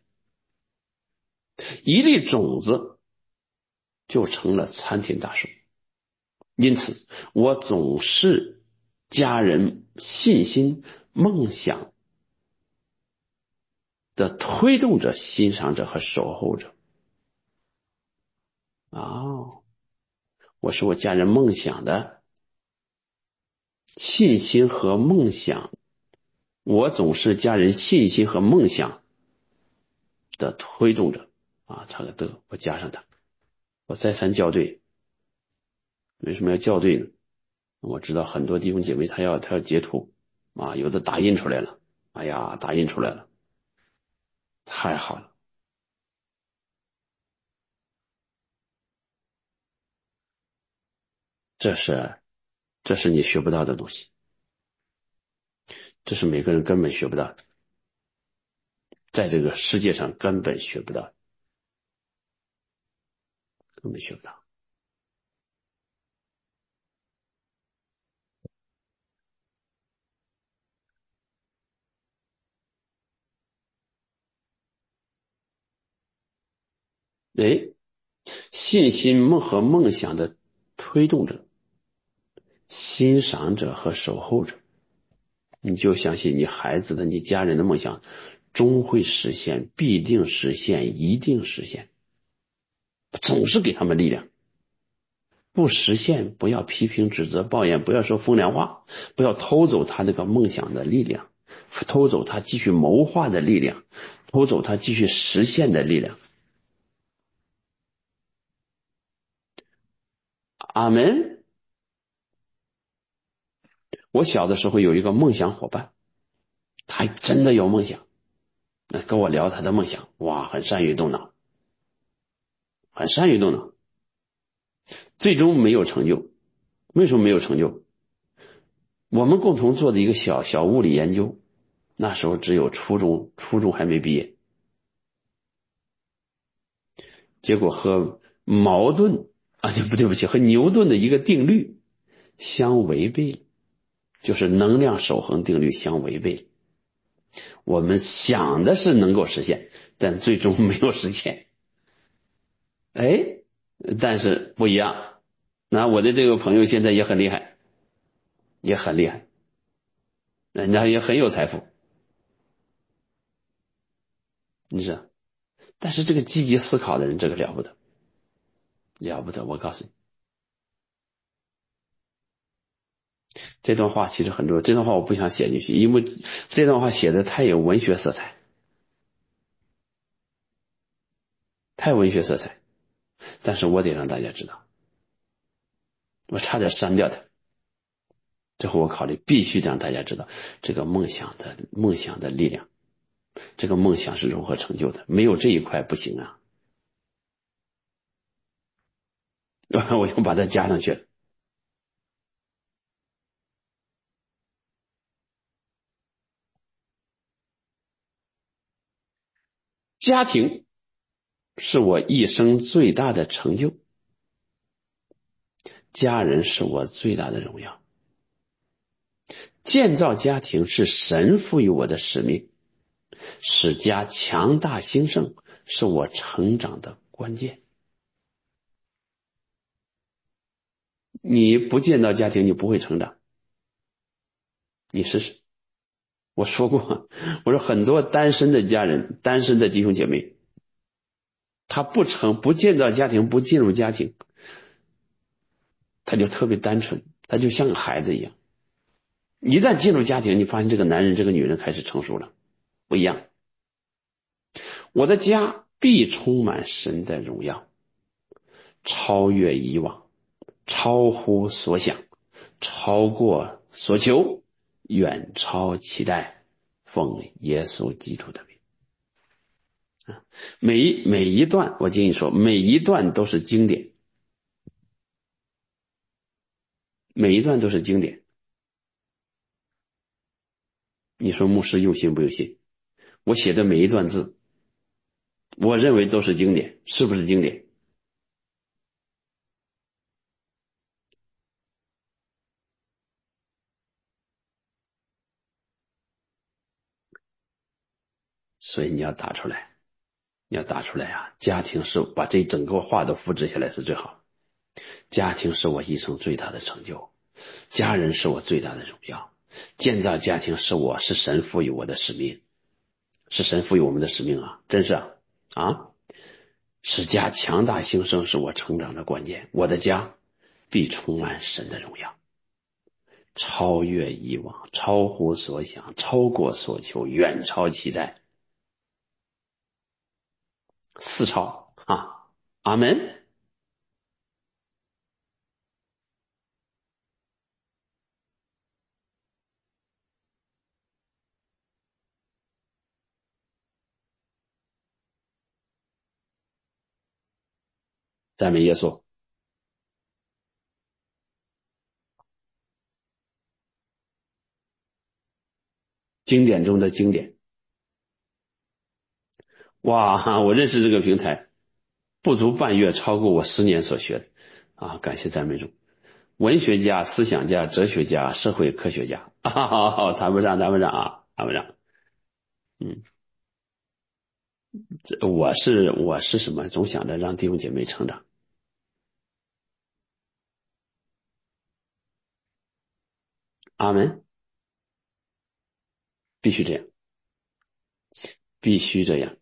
Speaker 1: 一粒种子就成了参天大树。因此我总是家人信心梦想的推动者、欣赏者和守候者。哦，我是我家人梦想的信心和梦想，我总是家人信心和梦想的推动者啊，差个的，我加上它。我再三校对，为什么要校对呢？我知道很多弟兄姐妹他要他要截图啊，有的打印出来了，哎呀，打印出来了，太好了。这是这是你学不到的东西，这是每个人根本学不到的，在这个世界上根本学不到，根本学不到。哎，信心梦和梦想的推动者、欣赏者和守候者，你就相信你孩子的、你家人的梦想终会实现，必定实现，一定实现，总是给他们力量。不实现，不要批评、指责、抱怨，不要说风凉话，不要偷走他这个梦想的力量，偷走他继续谋划的力量，偷走他继续实现的力量。阿门。我小的时候有一个梦想伙伴，他真的有梦想，那跟我聊他的梦想，哇，很善于动脑，很善于动脑，最终没有成就。为什么没有成就？我们共同做的一个小小物理研究，那时候只有初中，初中还没毕业，结果和矛盾啊，不对不起，和牛顿的一个定律相违背，就是能量守恒定律相违背。我们想的是能够实现， 但最终没有实现。哎，但是不一样，那我的这个朋友现在也很厉害，也很厉害，人家也很有财富，你知道，但是这个积极思考的人，这个了不得，了不得，我告诉你，这段话其实很重要，这段话我不想写进去，因为这段话写的太有文学色彩，太文学色彩，但是我得让大家知道，我差点删掉它。最后我考虑必须让大家知道这个梦想的梦想的力量，这个梦想是如何成就的，没有这一块不行啊。我又把它加上去了。家庭是我一生最大的成就，家人是我最大的荣耀。建造家庭是神赋予我的使命，使家强大兴盛是我成长的关键。你不建造家庭，你不会成长。你试试。我说过，我说很多单身的家人，单身的弟兄姐妹，他不成不建造家庭，不进入家庭，他就特别单纯，他就像个孩子一样。一旦进入家庭，你发现这个男人这个女人开始成熟了，不一样。我的家必充满神的荣耀，超越以往，超乎所想，超过所求，远超期待，奉耶稣基督的名。每一每一段，我建议说，每一段都是经典，每一段都是经典。你说牧师用心不用心？我写的每一段字，我认为都是经典，是不是经典？所以你要打出来，你要打出来啊！家庭是把这整个话都复制下来是最好。家庭是我一生最大的成就，家人是我最大的荣耀，建造家庭是我是神赋予我的使命，是神赋予我们的使命啊！真是啊啊！使家强大兴盛是我成长的关键，我的家必充满神的荣耀，超越以往，超乎所想，超过所求，远超期待，四超啊！阿门。赞美耶稣。经典中的经典。哇，我认识这个平台不足半月，超过我十年所学的啊！感谢赞美主。文学家、思想家、哲学家、社会科学家，啊，谈不上，谈不上啊，谈不上。嗯，这我是我是什么？总想着让弟兄姐妹成长。阿门，必须这样，必须这样。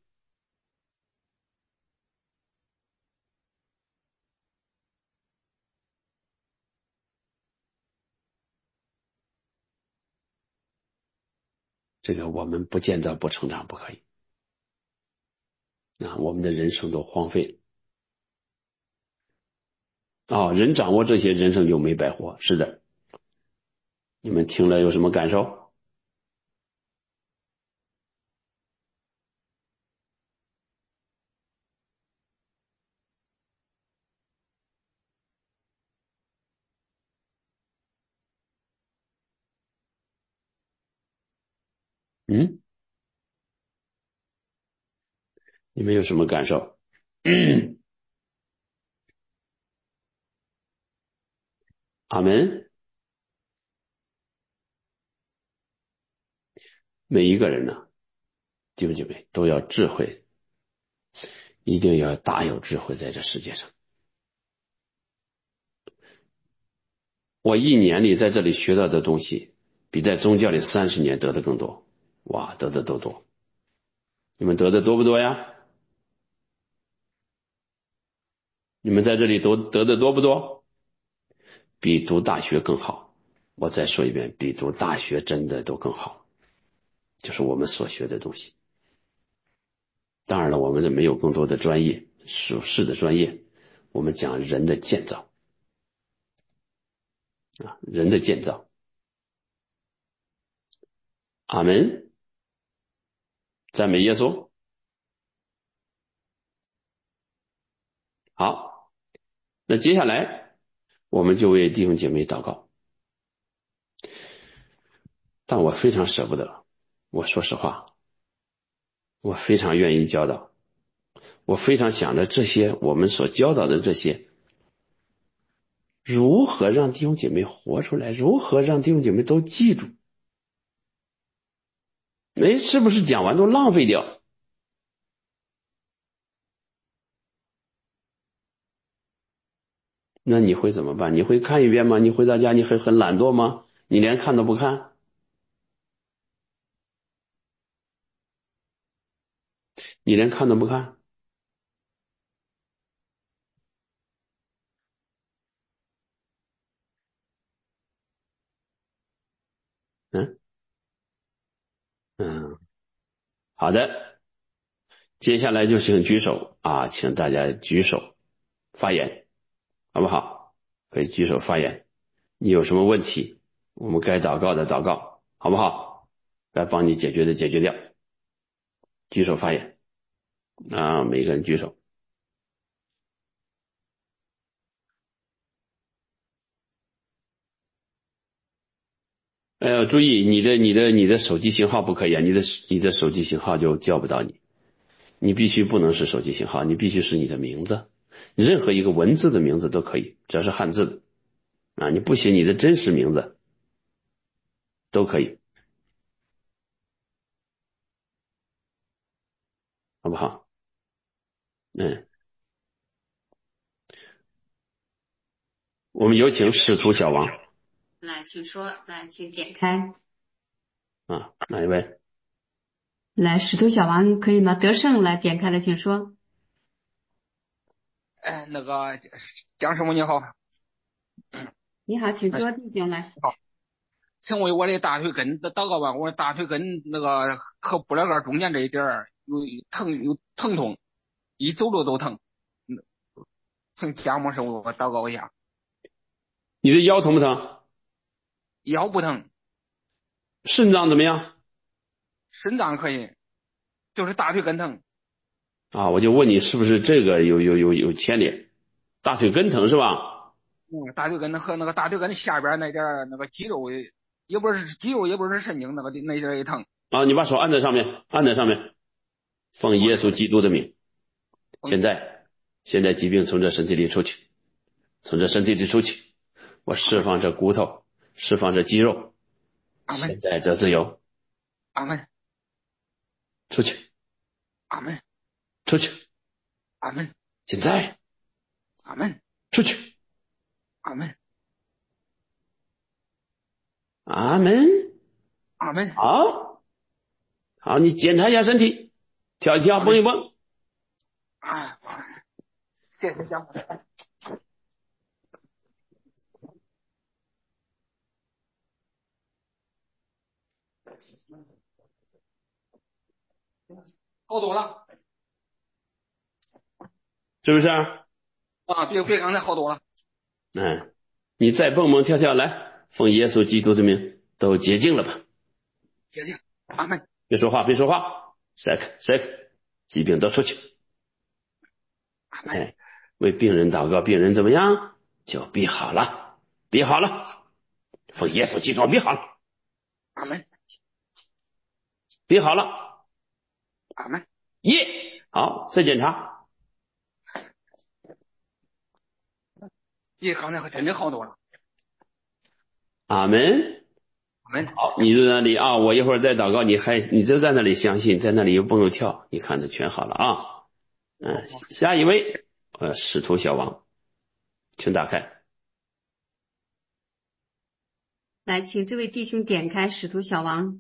Speaker 1: 这个我们不建造不成长不可以啊！我们的人生都荒废了啊！人掌握这些，人生就没白活。是的，你们听了有什么感受？嗯，你们有什么感受？阿门。每一个人呢，弟兄姐妹都要智慧一定要大有智慧在这世界上。我一年里在这里学到的东西，比在宗教里三十年得的更多。哇，得的都多。你们得的多不多呀？你们在这里得得的多不多？比读大学更好。我再说一遍，比读大学真的都更好。就是我们所学的东西。当然了，我们这没有更多的专业，属世的专业，我们讲人的建造啊，人的建造。阿门，赞美耶稣。好，那接下来我们就为弟兄姐妹祷告。但我非常舍不得，我说实话，我非常愿意教导，我非常想着这些我们所教导的这些，如何让弟兄姐妹活出来，如何让弟兄姐妹都记住。没，是不是讲完都浪费掉？那你会怎么办？你会看一遍吗？你回到家你会很懒惰吗？你连看都不看？你连看都不看？嗯嗯，好的，接下来就请举手啊，请大家举手发言，好不好？可以举手发言。你有什么问题，我们该祷告的祷告，好不好？该帮你解决的解决掉。举手发言啊，每个人举手。呃，注意你的你的你的手机型号不可以啊，你的你的手机型号就叫不到你，你必须不能是手机型号，你必须是你的名字，任何一个文字的名字都可以，只要是汉字的啊，你不写你的真实名字都可以，好不好？嗯，我们有请使徒小王。
Speaker 2: 来，请说，来，请点开。
Speaker 1: 啊，哪一位？
Speaker 2: 来，使徒小王可以吗？得胜，来点开了，请说。
Speaker 3: 哎，那个蒋师傅你好。
Speaker 2: 你好，请说，弟兄来。
Speaker 3: 好，请为我的大腿根祷告吧，我大腿根那个和布栏杆中间这一点儿有疼有疼痛，一走路都疼。嗯，请家母师傅我祷告一下。
Speaker 1: 你的腰疼不疼？
Speaker 3: 腰不疼。
Speaker 1: 肾脏怎么样？
Speaker 3: 肾脏可以，就是大腿根疼。
Speaker 1: 啊，我就问你是不是这个有有有有牵连？大腿根疼是吧？
Speaker 3: 嗯，大腿根和那个大腿根下边那点那个肌肉，也不是肌肉，也不是神经，那个那点也疼。
Speaker 1: 啊，你把手按在上面，按在上面，奉耶稣基督的名，现在现在疾病从这身体里出去，从这身体里出去，我释放这骨头，释放这肌肉，现在得自由。
Speaker 3: 阿门。
Speaker 1: 出去。
Speaker 3: 阿门。
Speaker 1: 出去。
Speaker 3: 阿门。
Speaker 1: 现在。
Speaker 3: 阿门。
Speaker 1: 出去。
Speaker 3: 阿门。
Speaker 1: 阿门。
Speaker 3: 阿门。
Speaker 1: 好，好，你检查一下身体，跳一跳，蹦一蹦。
Speaker 3: 啊，谢谢家母。好多了，
Speaker 1: 是不是？
Speaker 3: 啊，比比刚才好多了。
Speaker 1: 嗯，你再蹦蹦跳跳来，奉耶稣基督的名，都洁净了吧？
Speaker 3: 洁净。阿门。
Speaker 1: 别说话，别说话 ，shake shake， 疾病都出去。
Speaker 3: 阿门。
Speaker 1: 哎，为病人祷告，病人怎么样？就闭好了，闭好了，奉耶稣基督闭好了。
Speaker 3: 阿门。
Speaker 1: 闭好了。
Speaker 3: 阿门。
Speaker 1: 耶，好，再检查。
Speaker 3: 耶，刚才可真的好多了。
Speaker 1: 阿门。
Speaker 3: 阿门。
Speaker 1: 好，你就在那里啊，我一会儿再祷告，你还你就在那里相信，在那里又蹦又跳，你看着全好了啊。 嗯，下一位，呃，使徒小王，请打开。
Speaker 2: 来，请这位弟兄点开使徒小王。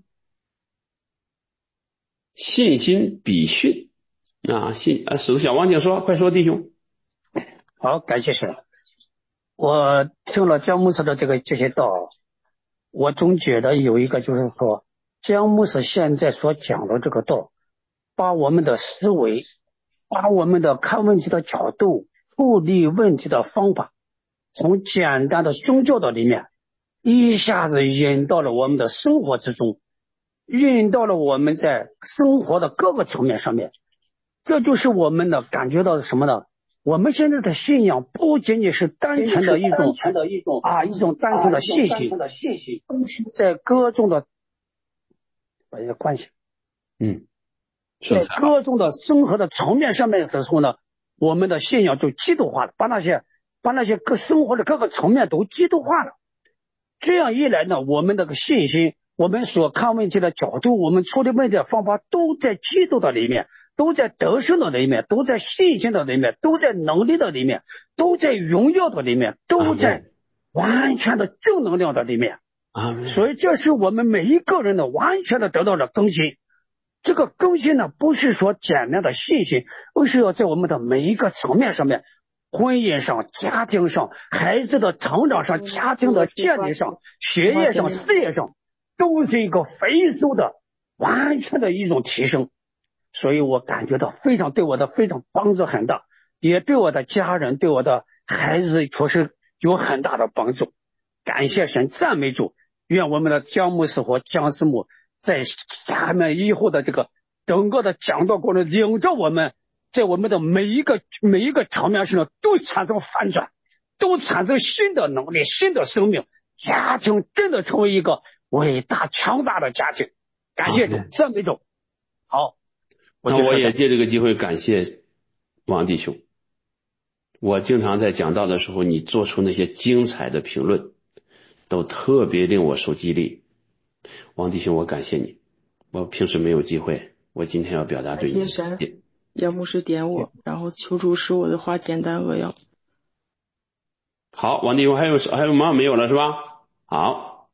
Speaker 1: 信心比训啊，信啊，使徒小王，请说，快说，弟兄。
Speaker 4: 好，感谢神。我听了姜牧师的这个这些道，我总觉得有一个就是说，姜牧师现在所讲的这个道，把我们的思维，把我们的看问题的角度，处理问题的方法，从简单的宗教的里面，一下子引到了我们的生活之中，引到了我们在生活的各个层面上面。这就是我们的感觉到的什么呢？我们现在的信仰不仅仅是单纯的一种啊一种单纯的信心，更是在各种的把这个关系，
Speaker 1: 嗯，
Speaker 4: 在各种的生活的层面上面的时候呢，我们的信仰就基督化了，把那些把那些各生活的各个层面都基督化了。这样一来呢，我们这个信心，我们所看问题的角度，我们处理问题的方法，都在基督的里面，都在得胜的里面，都在信心的里面，都在能力的里面，都在荣耀的里面，都在完全的正能量的里面。
Speaker 1: 啊，
Speaker 4: 所以这是我们每一个人的完全的得到了更新。这个更新呢，不是说简单的信心，而是要在我们的每一个层面上面，婚姻上、家庭上、孩子的成长上、家庭的建立上、学业上、事业上，都是一个飞速的完全的一种提升。所以我感觉到非常对我的非常帮助很大，也对我的家人、对我的孩子确实有很大的帮助。感谢神，赞美主。愿我们的姜牧师和姜师母在下面以后的这个整个的讲道过程，领着我们在我们的每一个每一个场面上都产生反转，都产生新的能力、新的生命，家庭真的成为一个伟大强大的家庭。感谢主，赞美主。好，
Speaker 1: 那我也借这个机会感谢王弟兄。我经常在讲道的时候，你做出那些精彩的评论，都特别令我受激励。王弟兄，我感谢你。我平时没有机会，我今天要表达对你的
Speaker 5: 感谢神，也牧师点我，然后求主使我的话简单扼要。
Speaker 1: 好，王弟兄，还有还有吗？没有了是吧？好，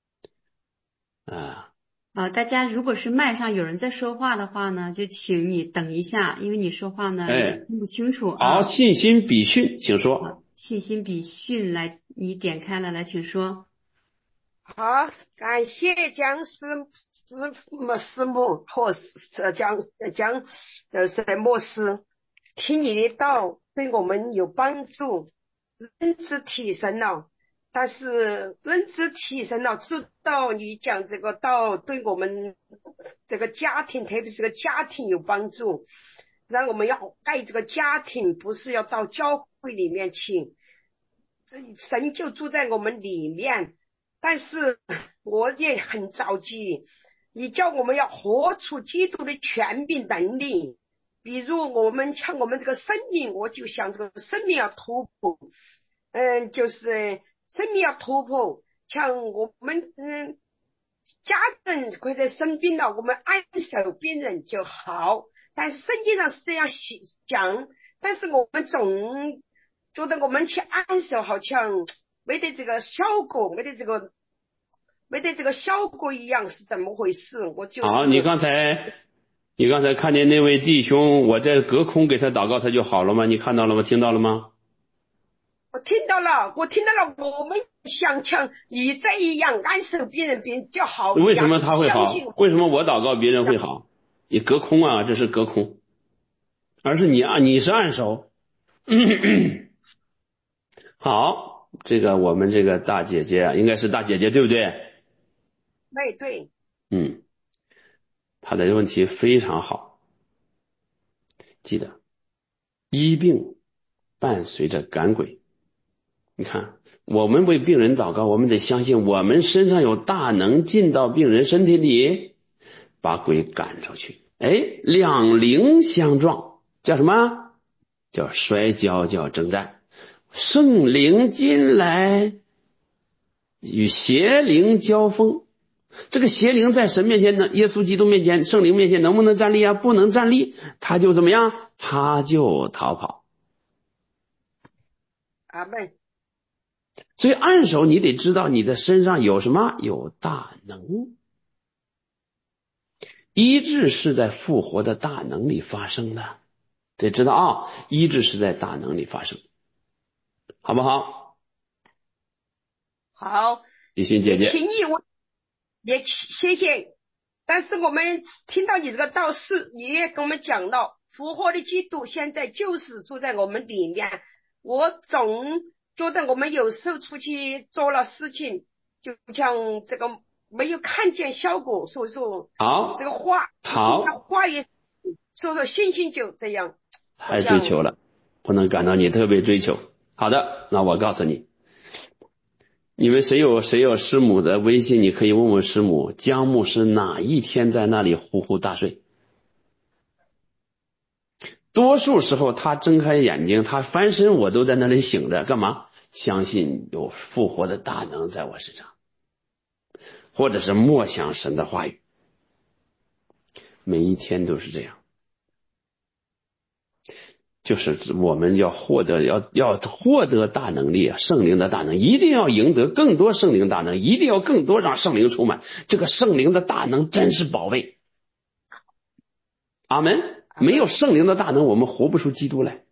Speaker 1: 啊。
Speaker 2: 啊，大家如果是麦上有人在说话的话呢，就请你等一下，因为你说话呢
Speaker 1: 哎
Speaker 2: 听不清楚啊。
Speaker 1: 好，信心比训，请说。
Speaker 2: 信心比训来，你点开了，来，请说。
Speaker 6: 好，感谢姜师师母师母或姜姜呃神牧师，听你的道对我们有帮助，认知提升了。但是认知提升了，知道你讲这个道对我们这个家庭，特别是个家庭有帮助，让我们要爱这个家庭，不是要到教会里面去，神就住在我们里面。但是我也很着急，你叫我们要活出基督的权柄能力，比如我们像我们这个生命，我就想这个生命要突破，嗯，就是生命要突破，像我们嗯家人或者生病了，我们安守病人就好。但是圣经上是这样讲，但是我们总觉得我们去安守好像没得这个效果，没得这个没得这个效果一样，是怎么回事？我就是
Speaker 1: 好，你刚才你刚才看见那位弟兄，我在隔空给他祷告，他就好了吗？你看到了吗？听到了吗？
Speaker 6: 我听到了，我听到了。我们想像你这一样安守别人，别人就好。
Speaker 1: 为什么他会好？为什么我祷告别人会好？你隔空啊，这是隔空，而是你啊，你是按手。好，这个我们这个大姐姐啊，应该是大姐姐对不对？
Speaker 6: 对对。
Speaker 1: 嗯，她的问题非常好。记得，医病伴随着赶鬼。你看，我们为病人祷告，我们得相信我们身上有大能进到病人身体里，把鬼赶出去。哎，两灵相撞，叫什么？叫摔跤，叫征战。圣灵进来，与邪灵交锋， 这个邪灵在神面前呢，耶稣基督面前、圣灵面前能不能站立啊？不能站立，他就怎么样？他就逃跑。
Speaker 6: 阿门。
Speaker 1: 所以按手你得知道你的身上有什么？有大能。医治是在复活的大能里发生的，得知道啊，医治是在大能里发生，好不好？
Speaker 6: 好，
Speaker 1: 李欣姐姐，
Speaker 6: 也请你我也谢谢。但是我们听到你这个道士，你也跟我们讲到复活的基督现在就是住在我们里面。我总觉得我们有时候出去做了事情，就像这个没有看见效果，所以说
Speaker 1: 好，
Speaker 6: 这个话
Speaker 1: 好，
Speaker 6: 话也，所以说信心就这样。
Speaker 1: 太追求了，不能感到你特别追求。好的，那我告诉你，你们谁有谁有师母的微信，你可以问问师母，江牧师哪一天在那里呼呼大睡？多数时候他睁开眼睛，他翻身，我都在那里醒着，干嘛？相信有复活的大能在我身上，或者是默想神的话语，每一天都是这样。就是我们要获得要要获得大能力啊，圣灵的大能，一定要赢得更多圣灵大能，一定要更多让圣灵充满。这个圣灵的大能真是宝贝。阿门。没有圣灵的大能，我们活不出基督来。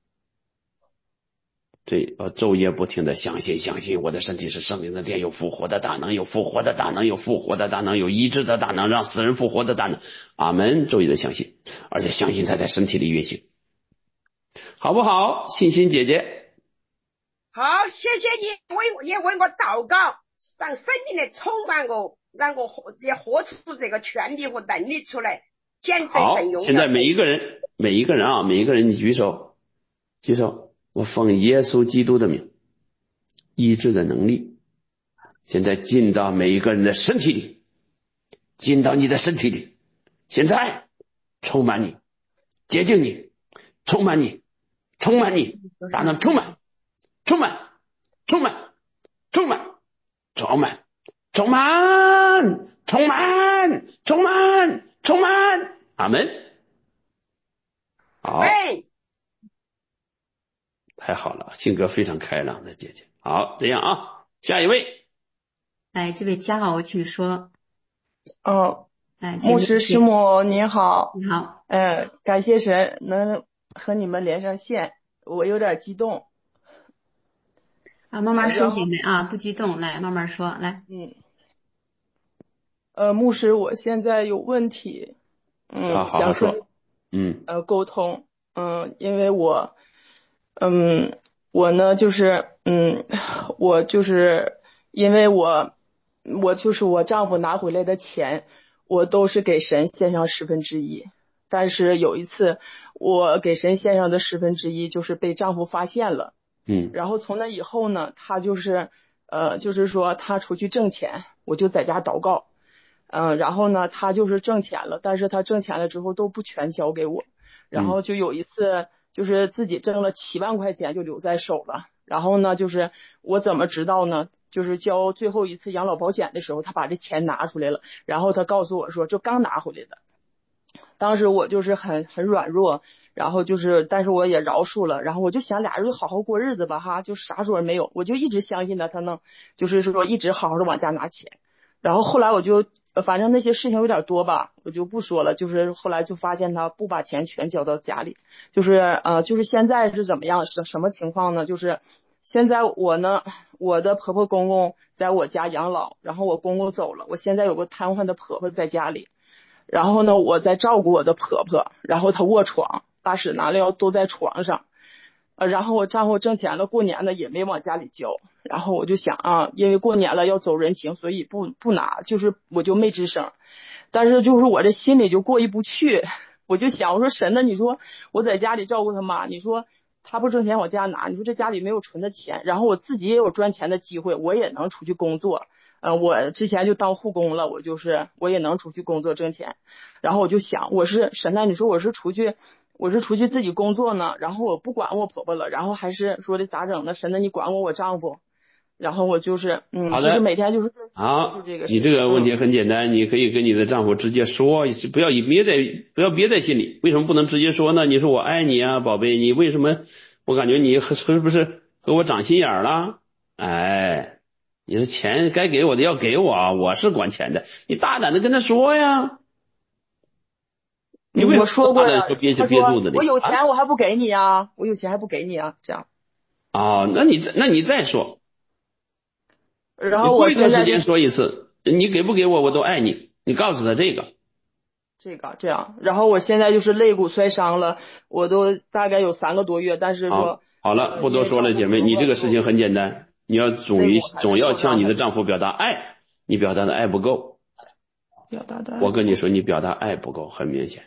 Speaker 1: 对，要昼夜不停的相信，相信我的身体是圣灵的殿，有复活的大能，有复活的大能，有复活的大能，有医治的大能，让死人复活的大能。阿门。昼夜的相信，而且相信他在身体里运行。好不好？信心姐姐，
Speaker 6: 好，谢谢你为也为我祷告，让圣灵来充满我，让我活也活出这个权利和能力出来，见证神荣耀。
Speaker 1: 现在每一个人，每一个人啊，每一个人，你举手，举手，我奉耶稣基督的名，医治的能力，现在进到每一个人的身体里，进到你的身体里，现在充满你，洁净你，充满你。充满你，大能充满，充满，充满，充满，充满，充满，充满，充满，充满。阿门。好，太好了，性格非常开朗的姐姐。好，这样啊，下一位，
Speaker 2: 来，这位家豪，请说。
Speaker 5: 哦，
Speaker 2: 来，
Speaker 5: 牧师师母您好。
Speaker 2: 你好。
Speaker 5: 呃，感谢神能和你们连上线，我有点激动。
Speaker 2: 啊，慢慢说，姐妹啊，不激动，来慢慢说，来。
Speaker 5: 嗯。呃，牧师，我现在有问题，嗯，
Speaker 1: 好好好说，
Speaker 5: 想和
Speaker 1: 嗯，
Speaker 5: 呃沟通，嗯，因为我，嗯，我呢就是，嗯，我就是因为我，我就是我丈夫拿回来的钱，我都是给神献上十分之一。但是有一次我给神献上的十分之一就是被丈夫发现了，
Speaker 1: 嗯，
Speaker 5: 然后从那以后呢，他就是呃就是说他出去挣钱，我就在家祷告，嗯、呃，然后呢他就是挣钱了，但是他挣钱了之后都不全交给我，然后就有一次就是自己挣了七万块钱就留在手了，然后呢就是我怎么知道呢？就是交最后一次养老保险的时候，他把这钱拿出来了，然后他告诉我说这刚拿回来的。当时我就是很很软弱，然后就是但是我也饶恕了，然后我就想俩人就好好过日子吧哈，就啥时候没有，我就一直相信他他能就是说一直好好的往家拿钱。然后后来我就反正那些事情有点多吧，我就不说了，就是后来就发现他不把钱全交到家里，就是呃就是现在是怎么样是什么情况呢？就是现在我呢我的婆婆公公在我家养老，然后我公公走了，我现在有个瘫痪的婆婆在家里，然后呢我在照顾我的婆婆，然后她卧床，大屎拿料都在床上，呃，然后我丈夫挣钱了，过年了也没往家里交，然后我就想啊，因为过年了要走人情，所以不不拿，就是我就没吱声，但是就是我这心里就过意不去，我就想我说神呢，你说我在家里照顾他妈，你说他不挣钱往家拿，你说这家里没有存的钱，然后我自己也有赚钱的机会，我也能出去工作，呃，我之前就当护工了，我就是我也能出去工作挣钱，然后我就想我是神呢，你说我是出去我是出去自己工作呢，然后我不管我婆婆了，然后还是说的咋整呢？神呢，你管我我丈夫， 然后我就是嗯，
Speaker 1: 好的
Speaker 5: 就是每天就是
Speaker 1: 好
Speaker 5: 就这个，
Speaker 1: 你这个问题很简单，你可以跟你的丈夫直接说，不要憋在不要憋在心里。为什么不能直接说呢？你说我爱你啊，宝贝，你为什么我感觉你是不是和我长心眼了？哎，你的钱该给我的要给我，我是管钱的，你大胆的跟他说呀。你为什么
Speaker 5: 我说过呀，
Speaker 1: 憋
Speaker 5: 他
Speaker 1: 憋肚子里？
Speaker 5: 说我有
Speaker 1: 啊
Speaker 5: 钱我还不给你啊，我有钱还不给你啊，这样。
Speaker 1: 哦，那你那你再说，
Speaker 5: 然后我
Speaker 1: 你过一段
Speaker 5: 现在就
Speaker 1: 时间说一次，你给不给我我都爱你，你告诉他这个。
Speaker 5: 这个这样，然后我现在就是肋骨摔伤了，我都大概有三个多月，但是
Speaker 1: 好
Speaker 5: 说
Speaker 1: 好了，不多说了，姐妹，你这个事情很简单，你要总于总要向你的丈夫表达爱，你表达的爱不够，
Speaker 5: 表达的爱
Speaker 1: 我跟你说，你表达爱不够，很明显，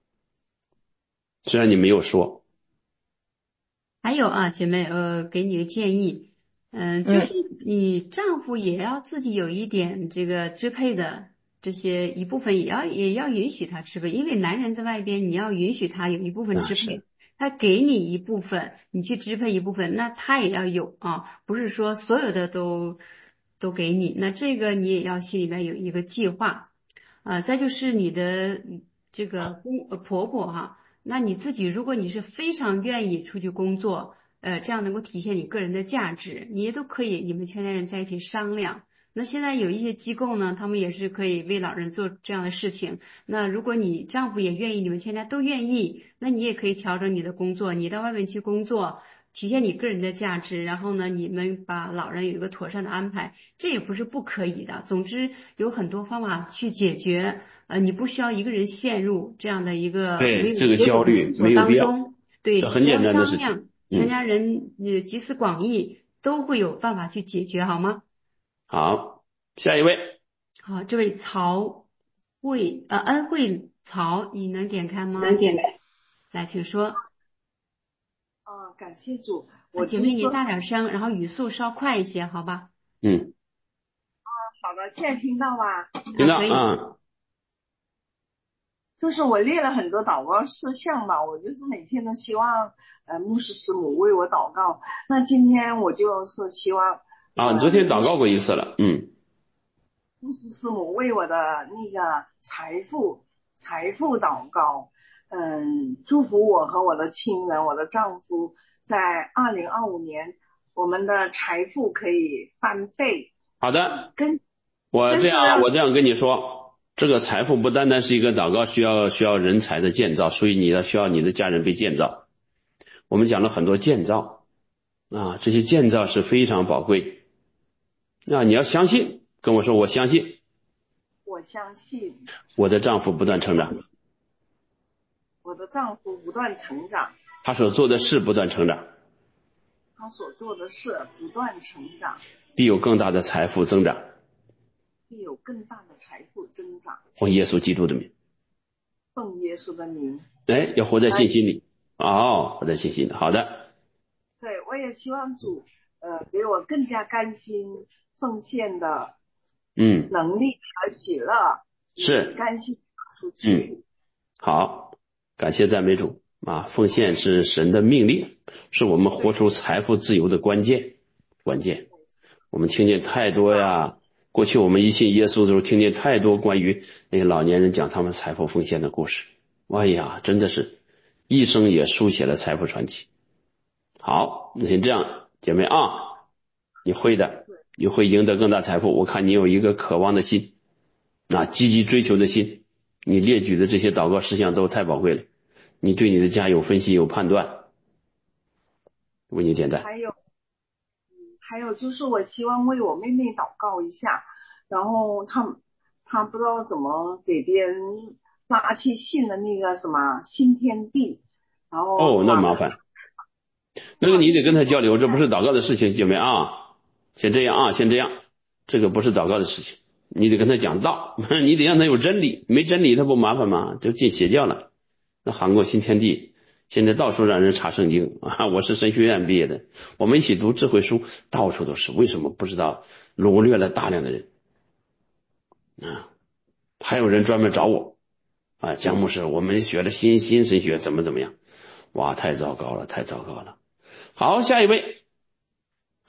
Speaker 1: 虽然你没有说。
Speaker 2: 还有啊，姐妹，呃，给你个建议，嗯、就是你丈夫也要自己有一点这个支配的这些一部分，也要也要允许他支配，因为男人在外边，你要允许他有一部分支配，他给你一部分，你去支配一部分，那他也要有啊，不是说所有的都都给你，那这个你也要心里边有一个计划啊。再就是你的这个公呃婆婆哈。那你自己，如果你是非常愿意出去工作，呃，这样能够体现你个人的价值，你也都可以，你们全家人在一起商量。那现在有一些机构呢，他们也是可以为老人做这样的事情。那如果你丈夫也愿意，你们全家都愿意，那你也可以调整你的工作，你到外面去工作，体现你个人的价值。然后呢，你们把老人有一个妥善的安排，这也不是不可以的。总之，有很多方法去解决。呃，你不需要一个人陷入这样的一个没有
Speaker 1: 这个
Speaker 2: 结果的
Speaker 1: 焦虑
Speaker 2: 思索当中，对，
Speaker 1: 很
Speaker 2: 只要
Speaker 1: 简单的事情。
Speaker 2: 商量，全家人呃集思广益，都会有办法去解决，好吗？
Speaker 1: 好，下一位。
Speaker 2: 好，这位曹慧呃恩惠曹，你能点开吗？
Speaker 7: 能点开。
Speaker 2: 来，请说。
Speaker 7: 啊，感谢主，我
Speaker 2: 姐妹你
Speaker 7: 听说。
Speaker 2: 大点声，然后语速稍快一些，好吧？
Speaker 1: 嗯，
Speaker 7: 好的，现在听到吗？
Speaker 1: 听到
Speaker 2: 可以。
Speaker 1: 啊。
Speaker 7: 就是我列了很多祷告事项嘛，我就是每天都希望呃牧师师母为我祷告。那今天我就是希望
Speaker 1: 啊，你昨天祷告过一次了，嗯。
Speaker 7: 牧师师母为我的那个财富财富祷告，嗯，祝福我和我的亲人，我的丈夫在二零二五年我们的财富可以翻倍。
Speaker 1: 好的，
Speaker 7: 跟
Speaker 1: 我这样我这样跟你说，这个财富不单单是一个祷告，需要需要人才的建造，所以你要需要你的家人被建造。我们讲了很多建造啊，这些建造是非常宝贵。那你要相信，跟我说我相信。
Speaker 7: 我相信
Speaker 1: 我的丈夫不断成长，
Speaker 7: 我的丈夫不断成长，
Speaker 1: 他所做的事不断成长，
Speaker 7: 他所做的事不断成长，
Speaker 1: 必有更大的财富增长，
Speaker 7: 必有更大的财富增长。
Speaker 1: 奉耶稣基督的名，
Speaker 7: 奉耶稣的名。
Speaker 1: 哎，要活在信心里。哦，活在信心里。好的。
Speaker 7: 对，我也希望主呃给我更加甘心奉献的
Speaker 1: 嗯
Speaker 7: 能力和喜乐，
Speaker 1: 是
Speaker 7: 甘心发出去。
Speaker 1: 嗯，好，感谢赞美主啊！奉献是神的命令，是我们活出财富自由的关键关键。我们听见太多呀，过去我们一信耶稣的时候，听见太多关于那些老年人讲他们财富奉献的故事。哎呀，真的是一生也书写了财富传奇。好，那先这样，姐妹啊，你会的，你会赢得更大财富。我看你有一个渴望的心，啊，积极追求的心。你列举的这些祷告事项都太宝贵了，你对你的家有分析有判断，为你点赞。
Speaker 7: 还有，还有就是我希望为我妹妹祷告一下，然后她她不知道怎么给别人拉去信的那个什么新天地，然后
Speaker 1: 哦，那麻烦，那个你得跟他交流，这不是祷告的事情，姐妹啊，先这样啊，先这样，这个不是祷告的事情，你得跟他讲道，你得让他有真理，没真理他不麻烦吗？就进邪教了。那韩国新天地现在到处让人查圣经啊，我是神学院毕业的，我们一起读智慧书，到处都是，为什么不知道？掳掠了大量的人啊，还有人专门找我啊，江牧师，我们学了新新神学怎么怎么样？哇，太糟糕了，太糟糕了。好，下一位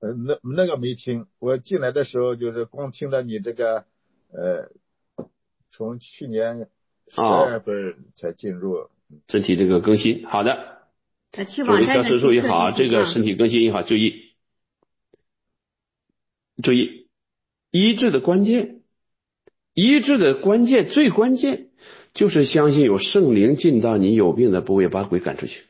Speaker 8: 呃，那那个没听，我进来的时候就是光听到你这个，呃，从去年十二月份才进入、哦、
Speaker 1: 身体这个更新。好的，
Speaker 2: 去网站
Speaker 1: 上注意好，这个身体更新也好，注意注意医治的关键，医治的关键最关键就是相信有圣灵进到你有病的部位，把鬼赶出去。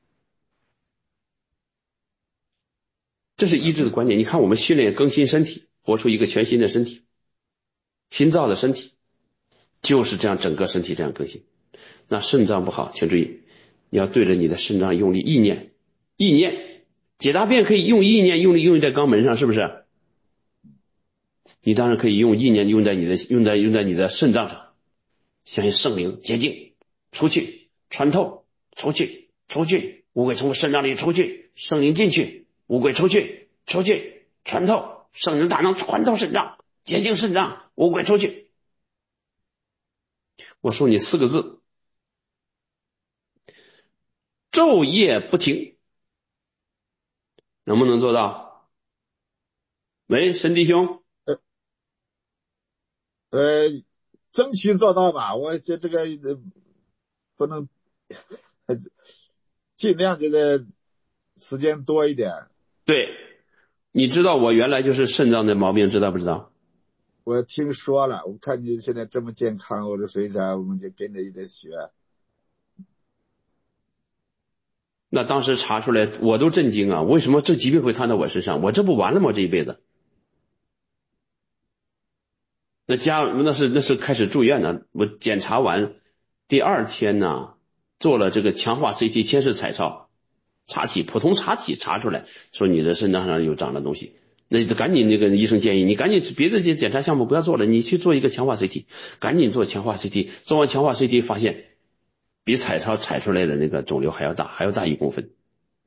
Speaker 1: 这是医治的关键。你看我们训练更新身体，活出一个全新的身体，新造的身体就是这样，整个身体这样更新。那肾脏不好，请注意，你要对着你的肾脏用力意念，意念解答辩可以用意念用力用在肛门上，是不是？你当然可以用意念用在你的用在用在你的肾脏上，相信圣灵洁净出去，穿透出去，出去，污鬼从肾脏里出去，圣灵进去，污鬼出去，出去，穿透，圣灵大能穿透肾脏，洁净肾脏，污鬼出去。我说你四个字，昼夜不停，能不能做到？喂，申弟兄。
Speaker 8: 呃呃争取做到吧，我这这个、呃、不能尽量这个时间多一点。
Speaker 1: 对，你知道我原来就是肾脏的毛病，知道不知道？
Speaker 8: 我听说了，我看你现在这么健康，我说所以啥我们就跟着一起学。
Speaker 1: 那当时查出来我都震惊啊，为什么这疾病会摊到我身上？我这不完了吗？这一辈子。那家那是那是开始住院呢，我检查完第二天呢，做了这个强化 C T 先是彩超查体，普通查体查出来说你的肾脏上有长的东西，那就赶紧那个医生建议你赶紧别的这些检查项目不要做了，你去做一个强化 C T， 赶紧做强化 C T， 做完强化 C T 发现比彩超采出来的那个肿瘤还要大，还要大一公分。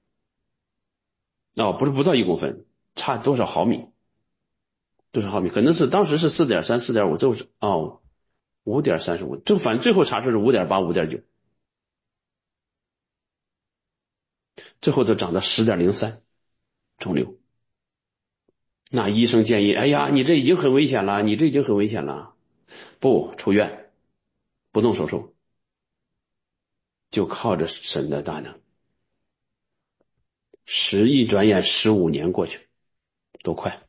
Speaker 1: 哦，不是不到一公分，差多少毫米？多少毫米？可能是当时是 四点三、四点五， 就是哦 五点三十五， 就反正最后查出是 五点八、五点九， 最后都长到 十点零三 肿瘤。那医生建议，哎呀，你这已经很危险了，你这已经很危险了，不出院，不动手术，就靠着神的大能。十一转眼十五年过去，多快！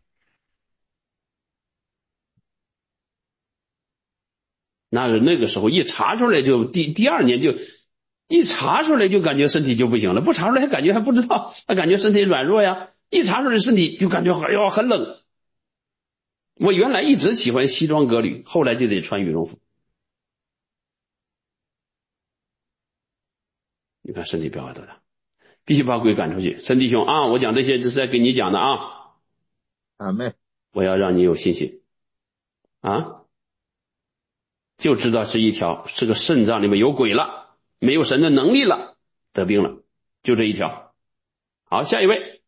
Speaker 1: 那个那个时候一查出来就第第二年就一查出来就感觉身体就不行了，不查出来还感觉还不知道，还感觉身体软弱呀，一查出来身体就感觉哎呦很冷。我原来一直喜欢西装革履，后来就得穿羽绒服。你看身体变化多大，必须把鬼赶出去。陈弟兄啊，我讲这些这是在给你讲的啊。
Speaker 8: 阿妹，
Speaker 1: 我要让你有信心啊，就知道是一条，是个肾脏里面有鬼了，没有神的能力了，得病了，就这一条。好，下一位。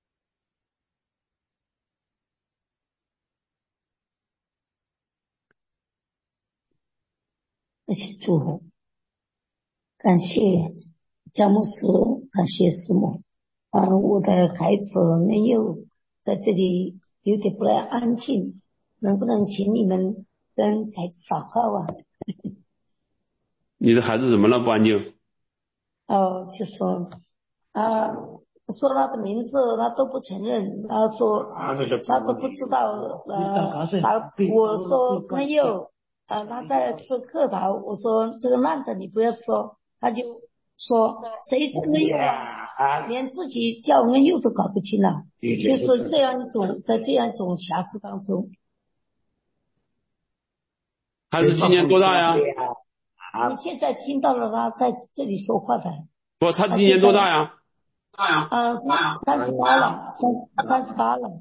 Speaker 9: 感谢祝福，感谢詹姆斯，感谢师母。啊，我的孩子没有在这里有点不太安静，能不能请你们跟孩子祷告啊？
Speaker 1: 你的孩子怎么了？不安静？
Speaker 9: 哦，就是啊，说他的名字他都不承认，他说他都不知道呃，他我说没有。呃，他在吃核桃，我说这个烂的你不要吃，他就说谁是恩佑啊，连自己叫恩佑都搞不清了，就是这样一种在这样一种瑕疵当中。
Speaker 1: 孩子今年多大呀？
Speaker 9: 你现在听到了他在这里说话的。
Speaker 1: 不，他今年多大呀？
Speaker 9: 大呀？呃，三十八了，三三十八了。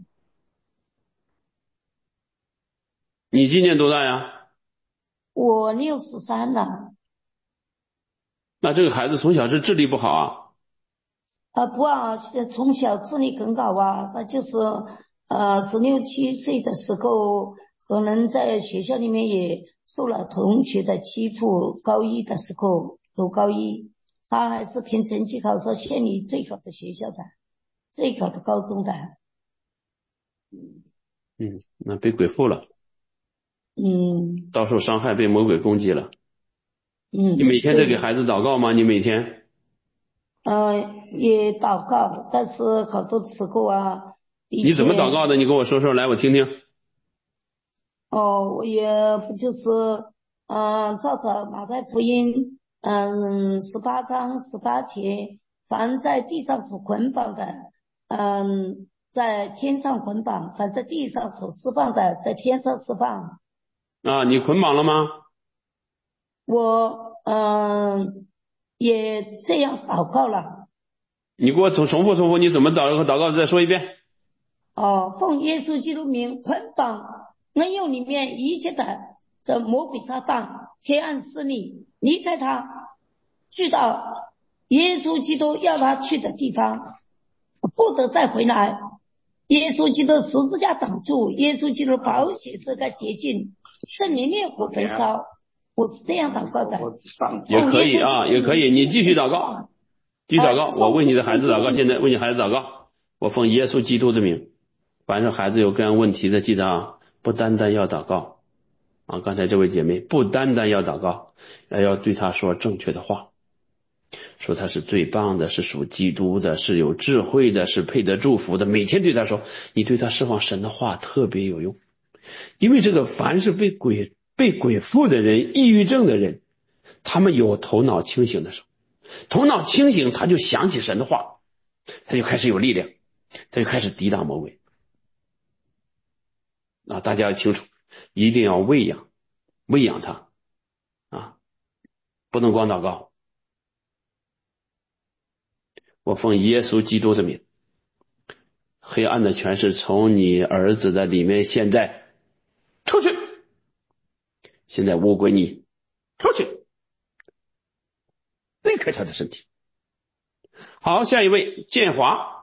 Speaker 1: 你今年多大呀？
Speaker 9: 我六十三了。
Speaker 1: 那这个孩子从小是智力不好啊？
Speaker 9: 啊不啊，从小智力很好啊，他就是呃十六七岁的时候，可能在学校里面也受了同学的欺负，高一的时候读高一，他还是凭成绩考上县里最好的学校的，最好的高中的。
Speaker 1: 嗯，那被鬼附了，
Speaker 9: 嗯
Speaker 1: 遭受伤害，被魔鬼攻击了。
Speaker 9: 嗯，
Speaker 1: 你每天在给
Speaker 9: 对，
Speaker 1: 孩子祷告吗？你每天？
Speaker 9: 呃，也祷告，但是好多时候啊，以
Speaker 1: 你怎么祷
Speaker 9: 前
Speaker 1: 告的？你跟我说说来，我听听。
Speaker 9: 哦，我也不就是，嗯、照着马太福音，嗯，十八章十八节，凡在地上所捆绑的，嗯，在天上捆绑；凡在地上所释放的，在天上释放。
Speaker 1: 啊，你捆绑了吗？
Speaker 9: 我嗯也这样祷告了。
Speaker 1: 你给我重重复重复，你怎么祷告？祷告再说一遍。
Speaker 9: 哦，奉耶稣基督名捆绑恩佑里面一切的这魔鬼撒旦、黑暗势力，离开他，去到耶稣基督要他去的地方，不得再回来。耶稣基督十字架挡住，耶稣基督宝血是个捷径，圣灵烈火焚烧。我是这样祷告的。
Speaker 1: 也可以啊，也可以，你继续祷告，继续祷告。我为你的孩子祷告，现在为你孩子祷告。我奉耶稣基督的名，凡是孩子有各样问题的，记得啊，不单单要祷告啊。刚才这位姐妹不单单要祷告，还要对他说正确的话，说他是最棒的，是属基督的，是有智慧的，是配得祝福的。每天对他说，你对他释放神的话特别有用，因为这个凡是被鬼被鬼附的人，抑郁症的人，他们有头脑清醒的时候，头脑清醒，他就想起神的话，他就开始有力量，他就开始抵挡魔鬼。啊，大家要清楚，一定要喂养，喂养他啊，不能光祷告。我奉耶稣基督的名，黑暗的权势从你儿子的里面现在出去，现在乌龟你出去，离开他的身体。好，下一位建华。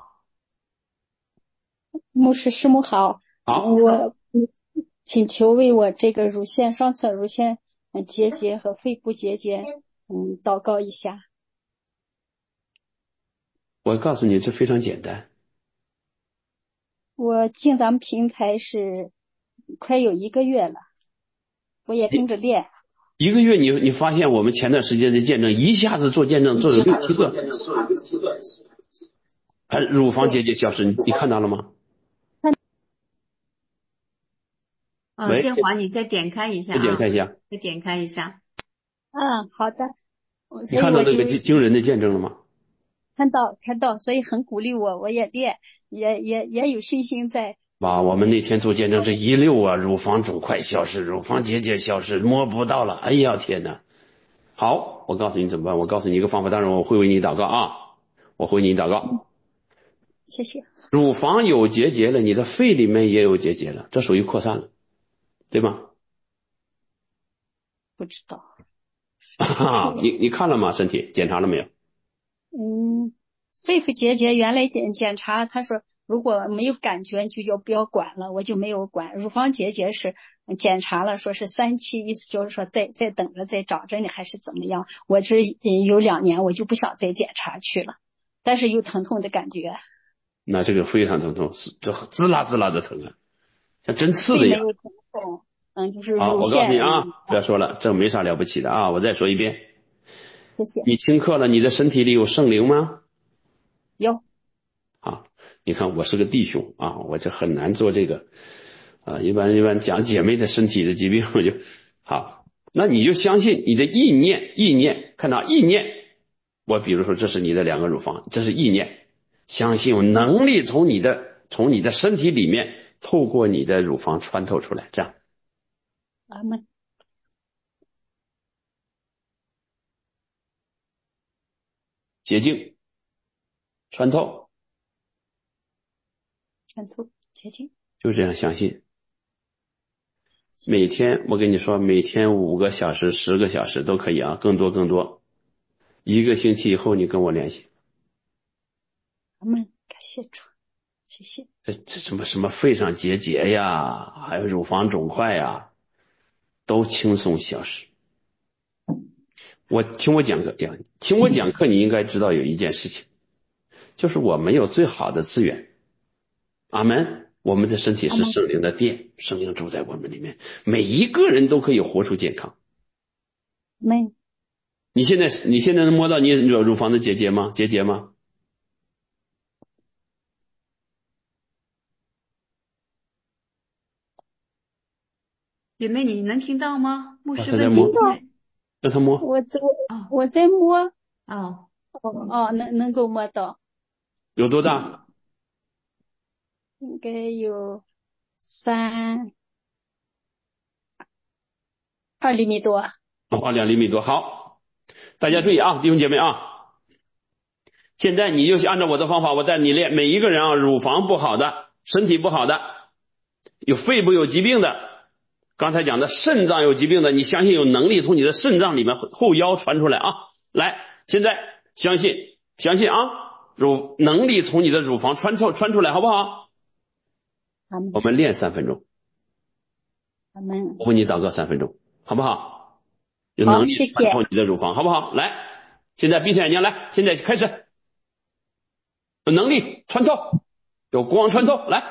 Speaker 10: 牧师师母好，
Speaker 1: 好，
Speaker 10: 我请求为我这个乳腺双侧乳腺结节和肺部结节，嗯，祷告一下。
Speaker 1: 我告诉你，这非常简单。
Speaker 10: 我进咱们平台是快有一个月了，我也跟着练。
Speaker 1: 一个月你你发现我们前段时间的见证，一下子做见证做了六七个，还乳房结节消失，你你看到了吗？
Speaker 2: 啊，建华，你再点开一下啊，
Speaker 1: 再点开一下，
Speaker 2: 再点开一下。
Speaker 10: 嗯，好的。
Speaker 1: 你看到这个惊人的见证了吗？
Speaker 10: 看到看到，所以很鼓励我，我也练，也也也有信心在。
Speaker 1: 哇，我们那天做见证这一溜啊，乳房肿块消失，乳房结节消失，摸不到了，哎呀天哪！好，我告诉你怎么办，我告诉你一个方法，当然我会为你祷告啊，我会为你祷告。
Speaker 10: 谢谢。
Speaker 1: 乳房有结节了，你的肺里面也有结节了，这属于扩散了，对吗？
Speaker 10: 不知道。
Speaker 1: 啊，你你看了吗？身体检查了没有？
Speaker 10: 嗯，肺部结节原来检检查，他说如果没有感觉就就不要管了，我就没有管。乳房结节是检查了，说是三期，意思就是说再再等着再找着呢还是怎么样？我是有两年我就不想再检查去了，但是有疼痛的感觉。
Speaker 1: 那这个非常疼痛，这滋啦滋啦的疼啊，像针刺的一样。
Speaker 10: 没有疼痛，嗯，就是乳腺。
Speaker 1: 好，我告诉你啊，不要说了，这没啥了不起的啊，我再说一遍。
Speaker 10: 谢谢。
Speaker 1: 你听课了，你的身体里有圣灵吗？
Speaker 10: 有。
Speaker 1: 啊，你看我是个弟兄啊，我这很难做这个啊，一般一般讲姐妹的身体的疾病我就好，那你就相信你的意念，意念看到意念，我比如说这是你的两个乳房，这是意念，相信有能力从你的从你的身体里面透过你的乳房穿透出来，这样。
Speaker 10: 阿门。
Speaker 1: 洁净，穿透，
Speaker 10: 穿透，洁净，
Speaker 1: 就这样相信。每天我跟你说，每天五个小时、十个小时都可以啊，更多更多。一个星期以后你跟我联系。
Speaker 10: 阿门，感谢主，谢谢。
Speaker 1: 这这什么什么肺上结节呀，还有乳房肿块呀，都轻松消失。我听我讲课呀，听我讲课，你应该知道有一件事情，就是我没有最好的资源。阿门。 我们的身体是圣灵的殿，圣灵住在我们里面，每一个人都可以活出健康。
Speaker 10: 没。
Speaker 1: 你现在你现在能摸到你乳房的结节吗？结节吗？
Speaker 2: 姐妹，你能听到吗？牧师
Speaker 1: 他在摸，
Speaker 2: 问你，
Speaker 1: 让他摸。
Speaker 10: 我在我在摸。
Speaker 2: 哦
Speaker 10: 哦哦，能能够摸到。
Speaker 1: 有多大？
Speaker 10: 应该有三二厘米多。
Speaker 1: 哦，两厘米多。好，大家注意啊，弟兄姐妹啊，现在你就按照我的方法，我带你练。每一个人啊，乳房不好的，身体不好的，有肺部有疾病的，刚才讲的肾脏有疾病的，你相信有能力从你的肾脏里面后腰传出来啊。来，现在相信相信啊，乳能力从你的乳房穿透穿出来，好不好？我们练三分钟。我为你祷告三分钟，好不好？有能力穿透你的乳房，好不好？来，现在闭上眼睛，来，现在开始。有能力穿透，有光穿透，来。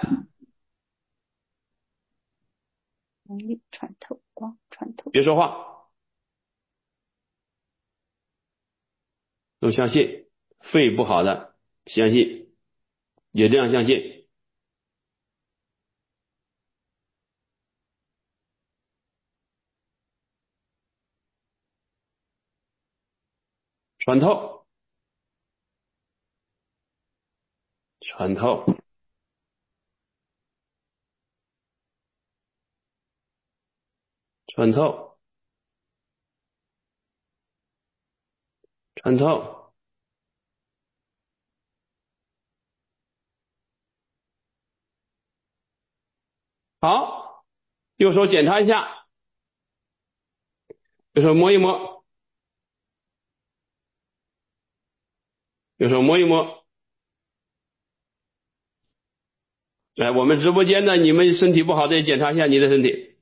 Speaker 10: 能力穿透，光穿透。
Speaker 1: 别说话，都相信。肺不好的，相信，也这样相信。穿透，穿透，穿透，穿透。好，右手检查一下，右手摸一摸，右手摸一摸。哎，我们直播间的你们身体不好的也检查一下你的身体，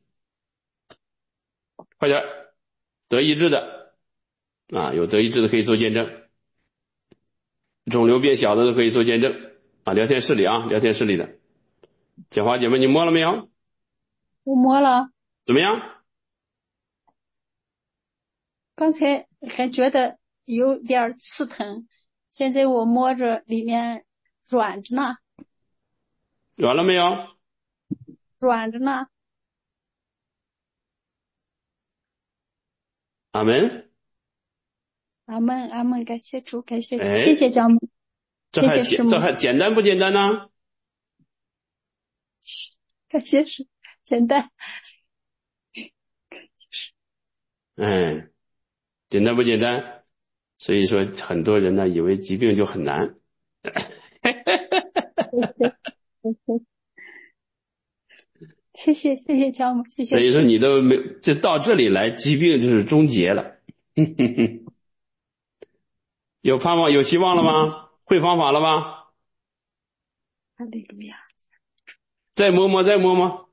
Speaker 1: 快点，得医治的啊，有得医治的可以做见证，肿瘤变小的都可以做见证啊。聊天室里啊，聊天室里的简华姐妹，你摸了没有？
Speaker 10: 我摸了。
Speaker 1: 怎么样？
Speaker 10: 刚才还觉得有点刺疼，现在我摸着里面软着呢。
Speaker 1: 软了没有？
Speaker 10: 软着呢。
Speaker 1: 阿门，
Speaker 10: 阿门，阿门，感谢主，感谢主，
Speaker 1: 哎、
Speaker 10: 谢谢教母，谢谢师母。
Speaker 1: 这还简单不简单呢？
Speaker 10: 感谢师，简单。
Speaker 1: 哎，简单不简单？所以说很多人呢以为疾病就很难。
Speaker 10: 谢谢谢谢教母，谢谢。
Speaker 1: 所以说你都没就到这里来，疾病就是终结了。有盼望有希望了吗？会方法了吗？
Speaker 10: 哈利路亚。
Speaker 1: 再摸摸再摸摸。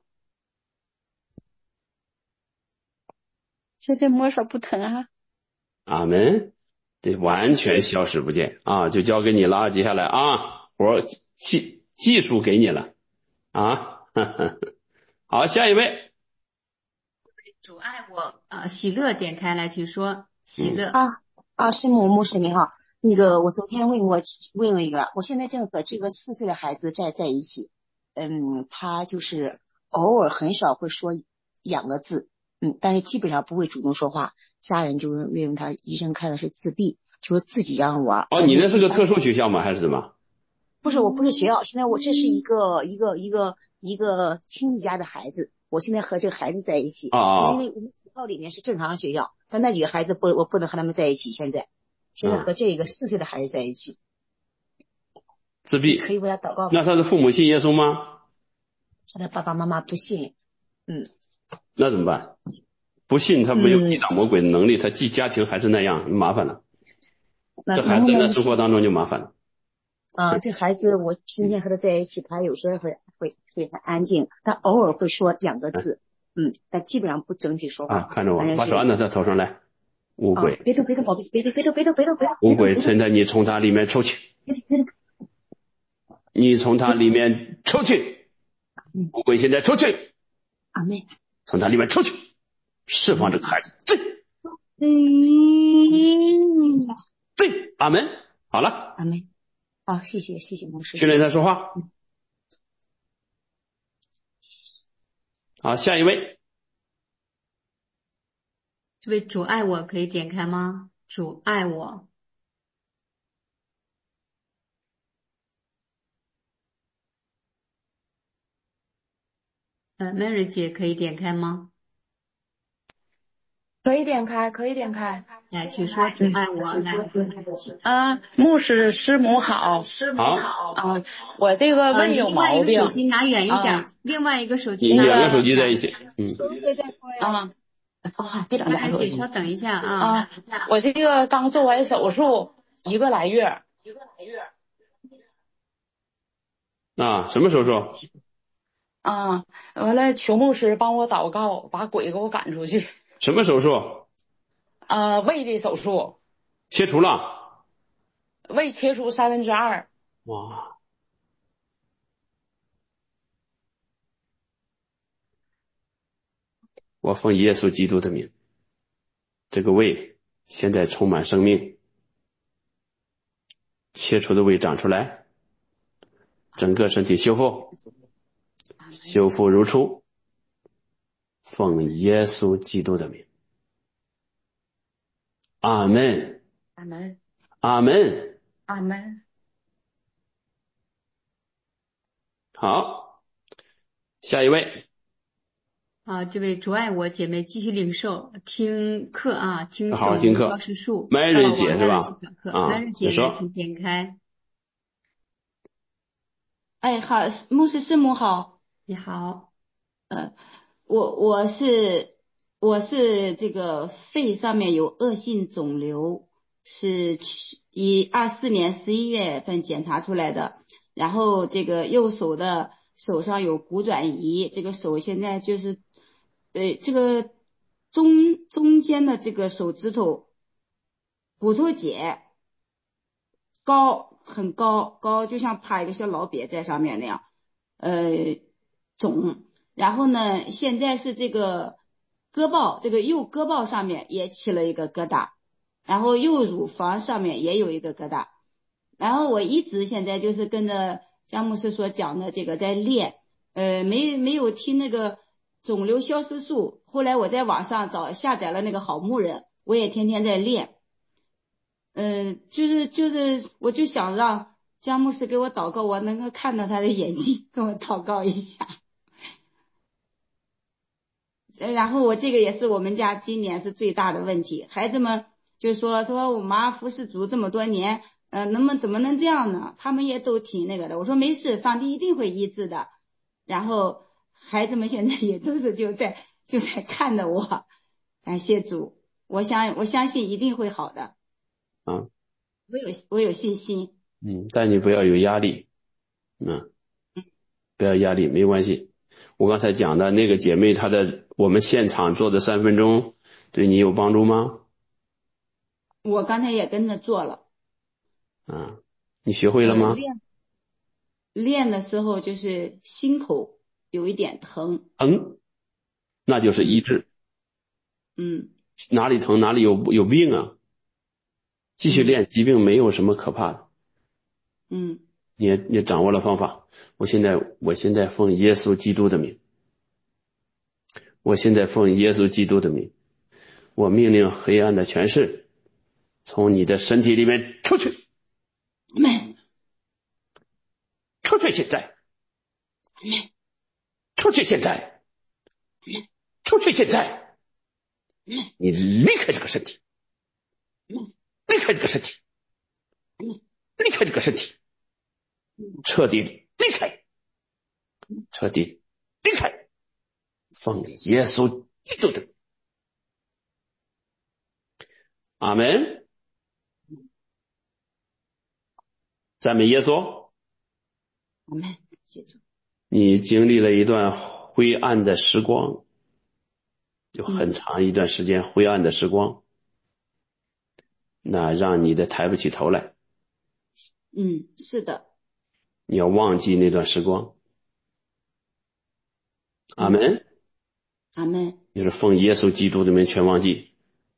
Speaker 10: 现在摸上不疼啊。
Speaker 1: 阿门，这完全消失不见啊，就交给你了。接下来啊，活技技术给你了啊。好，下一位。
Speaker 2: 主爱我啊，喜乐点开来，请说。喜乐
Speaker 11: 啊啊，师母牧师您好，那个我昨天问我问了一个，我现在正和这个四岁的孩子在在一起，嗯，他就是偶尔很少会说两个字，嗯，但是基本上不会主动说话。家人就是认为他医生看的是自闭，就说自己让玩。
Speaker 1: 哦，你那是个特殊学校吗？还是怎么？
Speaker 11: 不是，我不是学校，现在我这是一个一个一个一个亲戚家的孩子，我现在和这个孩子在一起。
Speaker 1: 啊，
Speaker 11: 因为我们学校里面是正常学校，但那几个孩子不，我不能和他们在一起。现在，现在和这个四岁的孩子在一起。
Speaker 1: 自闭。
Speaker 11: 可以为他祷告。
Speaker 1: 那他的父母信耶稣吗？
Speaker 11: 他的爸爸妈妈不信。嗯。
Speaker 1: 那怎么办？不信他没有抵挡魔鬼的能力，嗯、他既家庭还是那样，麻烦了。这孩子在生活当中就麻烦了。
Speaker 11: 啊，这孩子我今天和他在一起，他有时候会会会很安静，他偶尔会说两个字，嗯，但基本上不整体说话。
Speaker 1: 啊，看着我，把手按到他头上来。乌鬼，
Speaker 11: 别动别动，宝贝，别动别动别动别动别动。
Speaker 1: 乌鬼，现在你从他里面抽去，你从他里面抽去， 魔鬼现在出去，
Speaker 11: 阿门，
Speaker 1: 从他里面出去，释放这个孩子。对，
Speaker 11: 嗯，
Speaker 1: 对，阿门。好了，
Speaker 11: 阿门。好，谢谢谢谢牧师。
Speaker 1: 训练他说话。好，下一位。
Speaker 2: 这位主爱我可以点开吗？主爱我。呃 ，Mary 姐可以点开吗？
Speaker 12: 可以点开，可以点开。
Speaker 2: 来，请说主爱我。来，
Speaker 12: 啊，牧师师母好，师母好。啊，我这个胃有毛病。
Speaker 2: 另外一个手机拿远一点，另外一个手机。
Speaker 1: 你两个手机在一起。嗯。
Speaker 12: 啊。啊，别整两个手机。
Speaker 2: 稍等一下啊。
Speaker 12: 啊，我这个刚做完手术一个来月。一个来月。
Speaker 1: 啊，什么手术？
Speaker 12: 啊，完了，求牧师帮我祷告，把鬼给我赶出去。
Speaker 1: 什么手术？
Speaker 12: 呃，胃的手术。
Speaker 1: 切除了。
Speaker 12: 胃切除三分之二。
Speaker 1: 哇！我奉耶稣基督的名，这个胃现在充满生命，切除的胃长出来，整个身体修复，修复如初。奉耶稣基督的名，阿门，
Speaker 12: 阿门，
Speaker 1: 阿门，
Speaker 12: 阿门。
Speaker 1: 好，下一位。
Speaker 2: 啊，这位主爱我姐妹继续领受听课啊，听
Speaker 1: 好好听课。
Speaker 2: 教师树，
Speaker 1: 麦瑞姐是吧？啊，
Speaker 2: 麦瑞姐来，请点开。
Speaker 13: 哎，好，牧师师母好。
Speaker 2: 你好。
Speaker 13: 呃，我我是我是这个肺上面有恶性肿瘤，是一二四年十一月份检查出来的，然后这个右手的手上有骨转移，这个手现在就是呃这个中中间的这个手指头骨头节高很高高，就像趴一个小老鳖在上面那样，呃肿。然后呢，现在是这个胳膊，这个右胳膊上面也起了一个疙瘩，然后右乳房上面也有一个疙瘩。然后我一直现在就是跟着姜牧师所讲的这个在练，呃，没没有听那个肿瘤消失术。后来我在网上找下载了那个好牧人，我也天天在练。嗯、呃，就是就是我就想让姜牧师给我祷告，我能够看到他的眼睛，跟我祷告一下。然后我这个也是我们家今年是最大的问题，孩子们就说说我妈服侍主这么多年，呃，能不能怎么能这样呢？他们也都挺那个的。我说没事，上帝一定会医治的。然后孩子们现在也都是就在就在看着我，感谢主，我相我相信一定会好的。
Speaker 1: 嗯，
Speaker 13: 我有我有信心。
Speaker 1: 嗯，但你不要有压力，嗯，不要压力，没关系。我刚才讲的那个姐妹，她的我们现场做的三分钟，对你有帮助吗？
Speaker 13: 我刚才也跟着做了。
Speaker 1: 嗯，你学会了吗？
Speaker 13: 呃、练练的时候就是心口有一点疼。
Speaker 1: 疼，那就是医治。
Speaker 13: 嗯。
Speaker 1: 哪里疼哪里有有病啊？继续练，疾病没有什么可怕的。
Speaker 13: 嗯。
Speaker 1: 你也你掌握了方法。我现在我现在奉耶稣基督的名，我现在奉耶稣基督的名，我命令黑暗的权势从你的身体里面出去，出去现在，出去现在，出去现在，你离开这个身体，离开这个身体，离开这个身体，彻底离开，彻底离开，奉耶稣基督的名，阿门。赞美耶稣。
Speaker 13: 阿门。记住，
Speaker 1: 你经历了一段灰暗的时光，有很长一段时间灰暗的时光，那让你的抬不起头来。
Speaker 13: 嗯，是的。
Speaker 1: 你要忘记那段时光， 阿门。
Speaker 13: 阿门。
Speaker 1: 就是奉耶稣基督的名全忘记。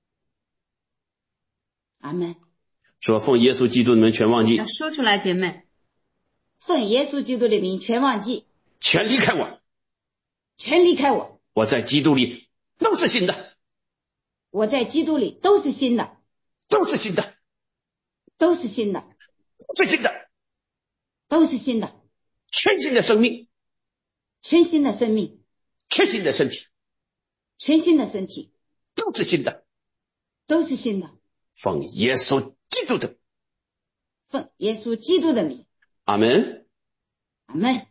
Speaker 13: 阿门。
Speaker 1: 说奉耶稣基督的名全忘记。
Speaker 2: 要说出来，姐妹。
Speaker 13: 奉耶稣基督的名全忘记。
Speaker 1: 全离开我。
Speaker 13: 全离开我。
Speaker 1: 我在基督里都是新的。
Speaker 13: 我在基督里都是新的。
Speaker 1: 都是新的。
Speaker 13: 都是新的。
Speaker 1: 最新的。
Speaker 13: 都是新的。
Speaker 1: 全新的生命。
Speaker 13: 全新的生命。
Speaker 1: 全新的身体。
Speaker 13: 全新的身体。
Speaker 1: 都是新的。
Speaker 13: 都是新的。
Speaker 1: 奉耶稣基督的。
Speaker 13: 奉耶稣基督的名。
Speaker 1: 阿门。
Speaker 13: 阿门。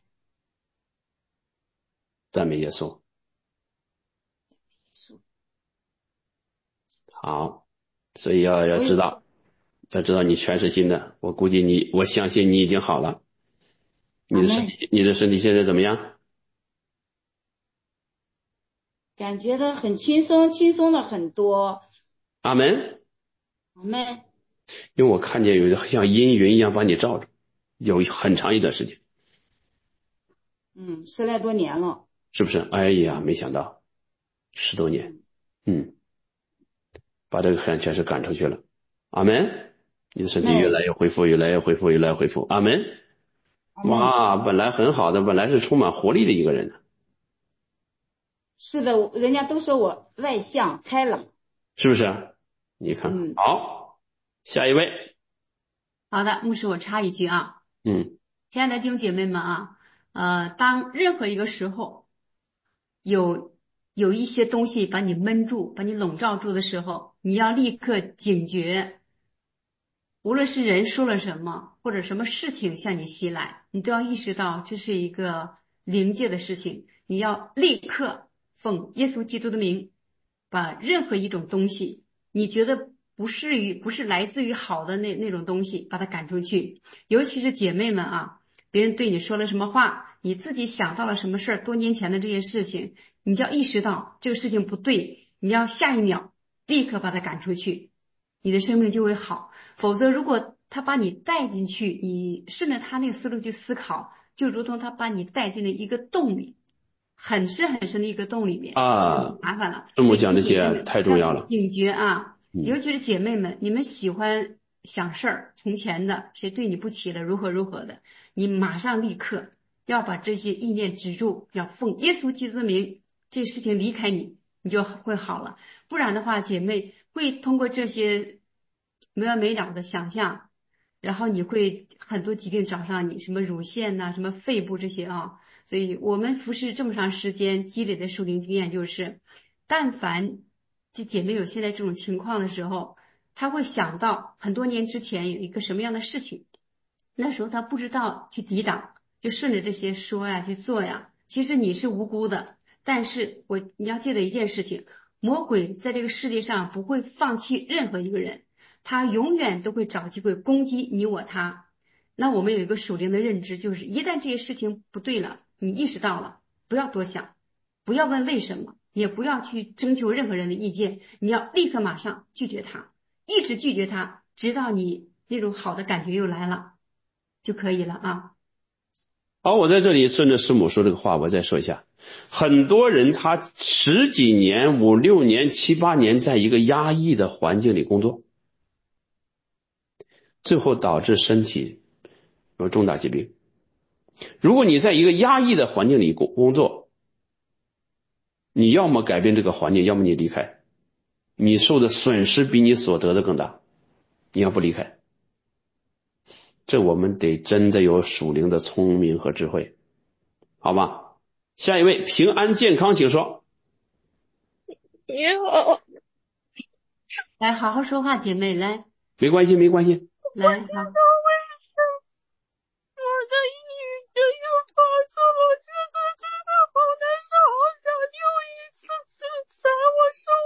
Speaker 1: 赞美耶稣。好，所以要要知道，要知道你全是新的。我估计你，我相信你已经好了。你的身体，你的身体现在怎么样？
Speaker 13: 感觉到很轻松，轻松了很多。
Speaker 1: 阿门。
Speaker 13: 阿门。
Speaker 1: 因为我看见有一个像阴云一样把你罩着，有很长一段时间。
Speaker 13: 嗯，十来多年了。
Speaker 1: 是不是？哎呀，没想到十多年，嗯，把这个黑暗全是赶出去了。阿门。你的身体越来越恢复，越来越恢复，越来越恢复。阿门。哇，本来很好的，本来是充满活力的一个人。
Speaker 13: 是的，人家都说我外向开朗，
Speaker 1: 是不是？你看，嗯、好，下一位。
Speaker 2: 好的，牧师，我插一句啊，
Speaker 1: 嗯，
Speaker 2: 亲爱的弟兄姐妹们啊，呃，当任何一个时候有有一些东西把你闷住，把你笼罩住的时候，你要立刻警觉，无论是人说了什么，或者什么事情向你袭来，你都要意识到这是一个灵界的事情，你要立刻奉耶稣基督的名，把任何一种东西你觉得不是于不是来自于好的那那种东西把它赶出去。尤其是姐妹们啊，别人对你说了什么话，你自己想到了什么事儿，多年前的这些事情，你就要意识到这个事情不对，你要下一秒立刻把它赶出去，你的生命就会好。否则如果他把你带进去，你顺着他那个思路去思考，就如同他把你带进了一个洞里，很深很深的一个洞里面
Speaker 1: 啊，
Speaker 2: 麻烦了。
Speaker 1: 这么讲这些太重要了。
Speaker 2: 警觉啊，尤其是姐妹们，你们喜欢想事儿，从前的谁对你不起了，如何如何的，你马上立刻要把这些意念止住，要奉耶稣基督的名，这事情离开你，你就会好了。不然的话，姐妹会通过这些没完没了的想象，然后你会很多疾病找上你，什么乳腺呐、啊，什么肺部这些啊。所以我们服侍这么长时间积累的属灵经验就是，但凡这姐妹有现在这种情况的时候，她会想到很多年之前有一个什么样的事情，那时候她不知道去抵挡，就顺着这些说呀去做呀。其实你是无辜的，但是我你要记得一件事情，魔鬼在这个世界上不会放弃任何一个人，他永远都会找机会攻击你我他。那我们有一个属灵的认知，就是一旦这些事情不对了，你意识到了，不要多想，不要问为什么，也不要去征求任何人的意见，你要立刻马上拒绝他，一直拒绝他，直到你那种好的感觉又来了就可以了啊。
Speaker 1: 好，我在这里顺着师母说这个话，我再说一下，很多人他十几年、五六年、七八年在一个压抑的环境里工作，最后导致身体有重大疾病。如果你在一个压抑的环境里工工作，你要么改变这个环境，要么你离开，你受的损失比你所得的更大。你要不离开，这我们得真的有属灵的聪明和智慧，好吗？下一位平安健康请说。
Speaker 14: 你好，
Speaker 2: 来好好说话，姐妹来。
Speaker 1: 没关系没关系，
Speaker 2: 来好。
Speaker 14: 我的抑郁症又发作了，我现在真的好难受，好想又一次自杀，我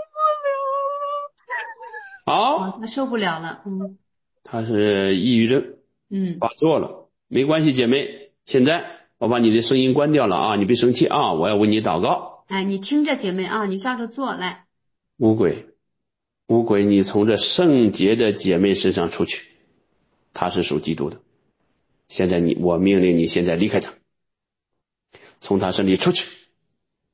Speaker 14: 受不了了。
Speaker 1: 好，
Speaker 2: 他受不了了，嗯，
Speaker 1: 他是抑郁症，
Speaker 2: 嗯，
Speaker 1: 发作了，没关系，姐妹，现在我把你的声音关掉了啊，你别生气啊，我要为你祷告。
Speaker 2: 哎，你听着，姐妹啊，你照着做来。
Speaker 1: 乌鬼，乌鬼，你从这圣洁的姐妹身上出去，她是属基督的。现在你，我命令你现在离开他，从他身体出去，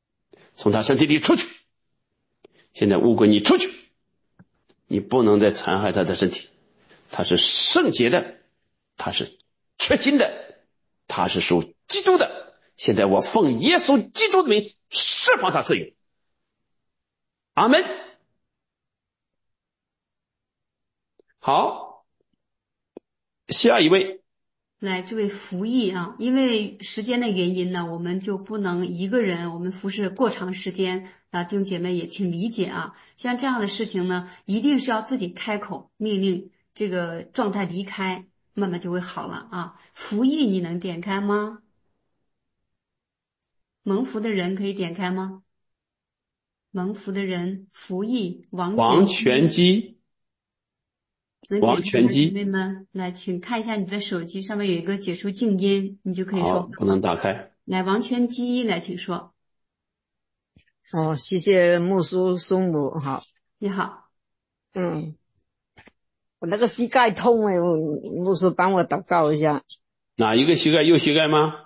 Speaker 1: 从他身体里出去。现在乌鬼你出去，你不能再残害他的身体，他是圣洁的，他是确信的，他是属基督的。现在我奉耶稣基督的名释放他自由。阿门。好，下一位。
Speaker 2: 来，这位服役啊，因为时间的原因呢，我们就不能一个人我们服侍过长时间啊，弟兄姐妹也请理解啊。像这样的事情呢，一定是要自己开口命令这个状态离开，慢慢就会好了啊。服役你能点开吗？蒙福的人可以点开吗？蒙福的人服役王
Speaker 1: 王全基。王全基，
Speaker 2: 姐妹们，来，请看一下你的手机上面有一个解除静音，你就可以说。
Speaker 1: 不能打开。
Speaker 2: 来，王全基，来，请说。
Speaker 15: 哦，谢谢木叔松母，好。
Speaker 2: 你好。
Speaker 15: 嗯，我那个膝盖痛哎，木叔帮我祷告一下。
Speaker 1: 哪一个膝盖？右膝盖吗？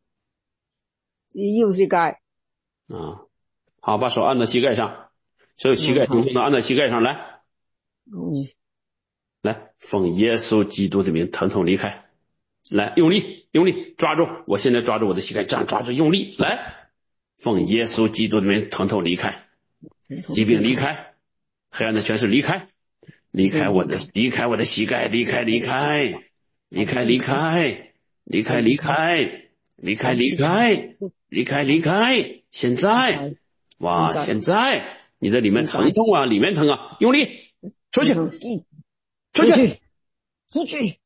Speaker 15: 右膝盖。
Speaker 1: 啊，好，把手按到膝盖上，所有膝盖疼痛的按到膝盖上来。
Speaker 15: 嗯。
Speaker 1: 来，奉耶稣基督的名，疼痛离开。来，用力，用力抓住，我现在抓住我的膝盖，这样抓住，用力。来，奉耶稣基督的名，疼痛离开，疾病离开，黑暗的权势离开，离开我的，离开我的膝盖，离开，离开，离开，离开，离开，离开，离开，离开，离开，离开。现在，哇，现在你在里面疼痛啊，里面疼啊，用力，出去。出去，
Speaker 15: 出去。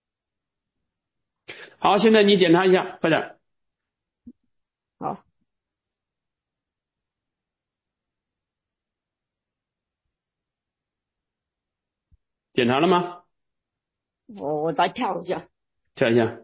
Speaker 1: 好，现在你检查一下，快点。
Speaker 15: 好。
Speaker 1: 检查了吗？
Speaker 15: 我我再跳一下。
Speaker 1: 跳一下。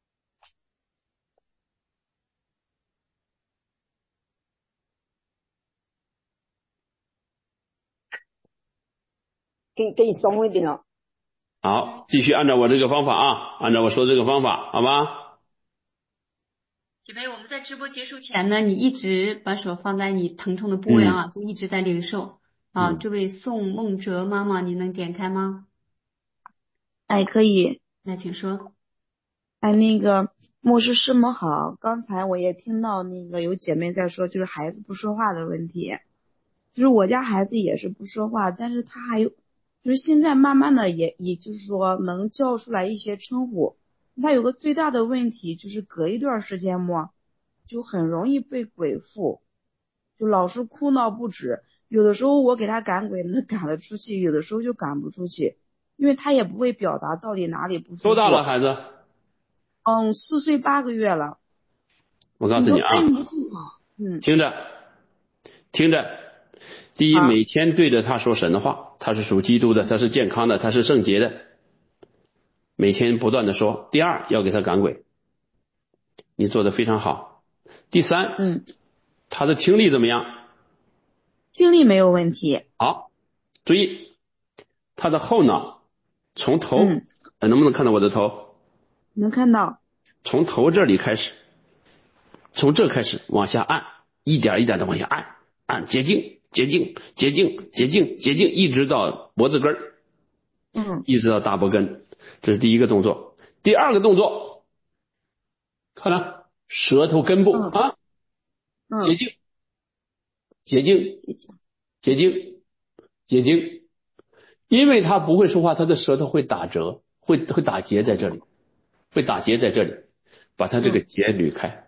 Speaker 15: 给给你松一点哦。
Speaker 1: 好，继续按照我这个方法啊，按照我说这个方法，好吧？
Speaker 2: 姐妹，我们在直播结束前呢，你一直把手放在你疼痛的部位啊，嗯、就一直在领受啊。嗯、这位宋梦哲妈妈，你能点开吗？
Speaker 16: 哎，可以。
Speaker 2: 来，请说。
Speaker 16: 哎，那个牧师师母好，刚才我也听到那个有姐妹在说，就是孩子不说话的问题，就是我家孩子也是不说话，但是他还有。就是现在慢慢的也也就是说能叫出来一些称呼，他有个最大的问题就是隔一段时间嘛，就很容易被鬼附，就老是哭闹不止，有的时候我给他赶鬼能赶得出去，有的时候就赶不出去，因为他也不会表达到底哪里不舒服。
Speaker 1: 多大了孩子？
Speaker 16: 嗯，四岁八个月了。
Speaker 1: 我告诉你啊，
Speaker 16: 嗯，
Speaker 1: 听着，听着。第一，每天对着他说神的话，他是属基督的，他是健康的，他是圣洁的，每天不断的说。第二，要给他赶鬼，你做的非常好。第三，
Speaker 16: 嗯，
Speaker 1: 他的听力怎么样？
Speaker 16: 听力没有问题。
Speaker 1: 好，注意他的后脑从头、嗯呃、能不能看到我的头？
Speaker 16: 能看到。
Speaker 1: 从头这里开始，从这开始往下按，一点一点的往下按，按接近接近接近接近接近，一直到脖子根儿，
Speaker 16: 嗯，
Speaker 1: 一直到大脖根，这是第一个动作。第二个动作，看了舌头根部、嗯、啊，
Speaker 16: 嗯，
Speaker 1: 接近接近接近接近，因为他不会说话，他的舌头会打折，会会打结在这里，会打结在这里，把他这个结捋开。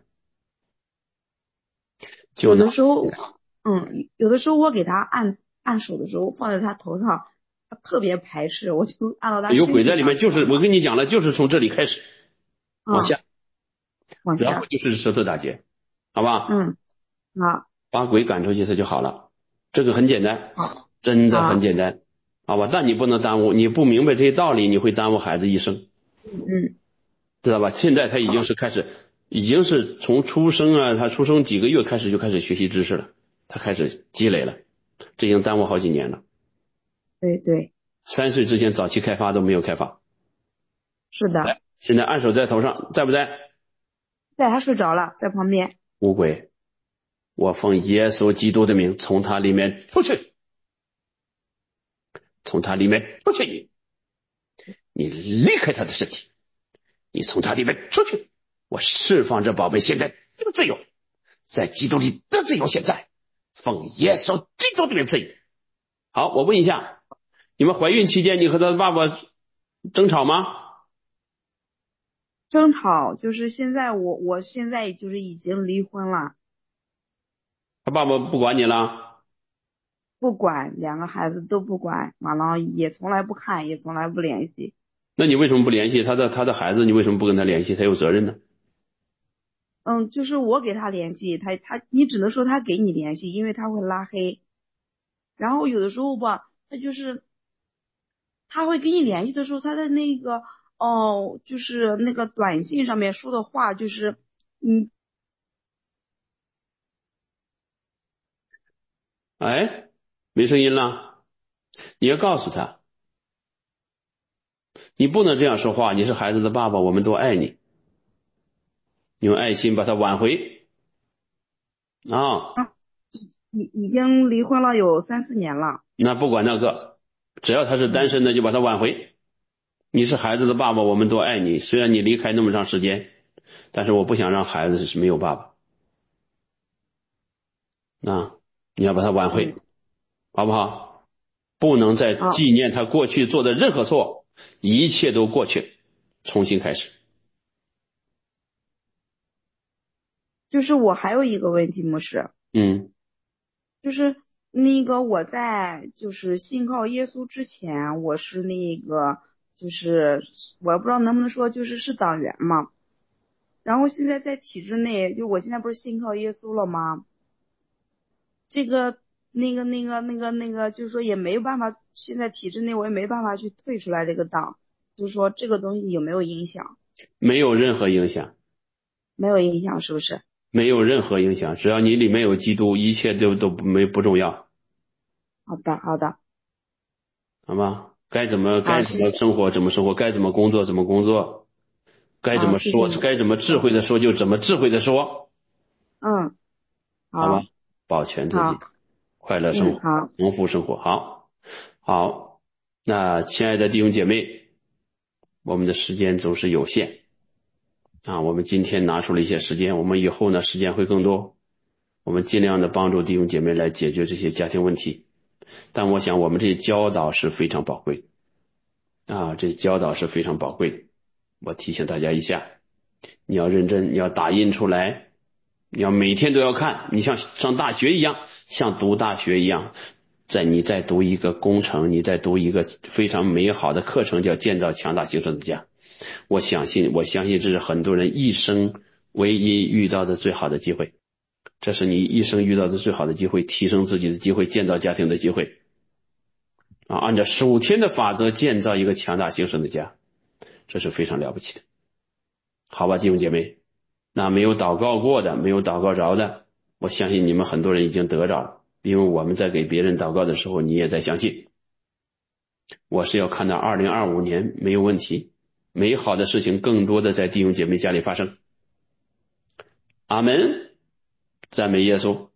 Speaker 16: 嗯、有的时候。嗯，有的时候我给他按按手的时候放在他头上，他特别排斥，我就按到他身体上。
Speaker 1: 有鬼在里面，就是我跟你讲了，就是从这里开始往下，
Speaker 16: 嗯、往下，
Speaker 1: 然后就是舌头打结，好吧？
Speaker 16: 嗯，好，
Speaker 1: 把鬼赶出去，它就好了。这个很简单，真的很简单，好吧？但你不能耽误，你不明白这些道理，你会耽误孩子一生。
Speaker 16: 嗯，
Speaker 1: 知道吧？现在他已经是开始，已经是从出生啊，他出生几个月开始就开始学习知识了。他开始积累了，这已经耽误好几年了。
Speaker 16: 对对，
Speaker 1: 三岁之前早期开发都没有开发。
Speaker 16: 是的。
Speaker 1: 现在按手在头上，在不在？
Speaker 16: 在，他睡着了，在旁边。
Speaker 1: 乌鬼， 我奉耶稣基督的名从他里面出去，从他里面出去，你离开他的身体，你从他里面出去。我释放这宝贝现在这个自由，在基督里的自由，现在奉耶稣基督的名自由。好，我问一下，你们怀孕期间你和他的爸爸争吵吗？
Speaker 16: 争吵，就是现在我我现在就是已经离婚了。
Speaker 1: 他爸爸不管你了？
Speaker 16: 不管，两个孩子都不管，完了也从来不看，也从来不联系。
Speaker 1: 那你为什么不联系他的他的孩子？你为什么不跟他联系？他有责任呢？
Speaker 16: 嗯，就是我给他联系，他他你只能说他给你联系，因为他会拉黑。然后有的时候吧，他就是他会给你联系的时候，他在那个哦，就是那个短信上面说的话，就是嗯。
Speaker 1: 哎，没声音了。你要告诉他，你不能这样说话，你是孩子的爸爸，我们都爱你，用爱心把他挽回啊。
Speaker 16: 已已经离婚了有三四年了。
Speaker 1: 那不管那个，只要他是单身的就把他挽回。你是孩子的爸爸，我们都爱你，虽然你离开那么长时间，但是我不想让孩子是没有爸爸。啊，你要把他挽回，好不好？不能再纪念他过去做的任何错，一切都过去了，重新开始。
Speaker 16: 就是我还有一个问题，牧师。
Speaker 1: 嗯。
Speaker 16: 就是那个我在就是信靠耶稣之前，我是那个就是我也不知道能不能说就是是党员嘛。然后现在在体制内，就我现在不是信靠耶稣了吗？这个那个那个那个那个就是说也没有办法，现在体制内我也没办法去退出来这个党，就是说这个东西有没有影响？
Speaker 1: 没有任何影响。
Speaker 16: 没有影响是不是？
Speaker 1: 没有任何影响，只要你里面有基督，一切都都没不重要。
Speaker 16: 好的，好的，
Speaker 1: 好吧，该怎么该怎么生活怎么生活，该怎么工作怎么工作，该怎么说该怎么智慧的说就怎么智慧的说。
Speaker 16: 嗯，
Speaker 1: 好吧，保全自己，快乐生活，丰富生活。好，好，那亲爱的弟兄姐妹，我们的时间总是有限。啊，我们今天拿出了一些时间，我们以后呢时间会更多，我们尽量的帮助弟兄姐妹来解决这些家庭问题。但我想我们这些教导是非常宝贵的啊，这教导是非常宝贵的。我提醒大家一下，你要认真，你要打印出来，你要每天都要看，你像上大学一样，像读大学一样，在你在读一个工程，你在读一个非常美好的课程，叫建造强大兴盛的家。我相信，我相信这是很多人一生唯一遇到的最好的机会，这是你一生遇到的最好的机会，提升自己的机会，建造家庭的机会啊！按照属天的法则建造一个强大兴盛的家，这是非常了不起的。好吧，弟兄姐妹，那没有祷告过的，没有祷告着的，我相信你们很多人已经得着了，因为我们在给别人祷告的时候，你也在相信。我是要看到二零二五年没有问题，美好的事情更多的在弟兄姐妹家里发生。阿门，赞美耶稣。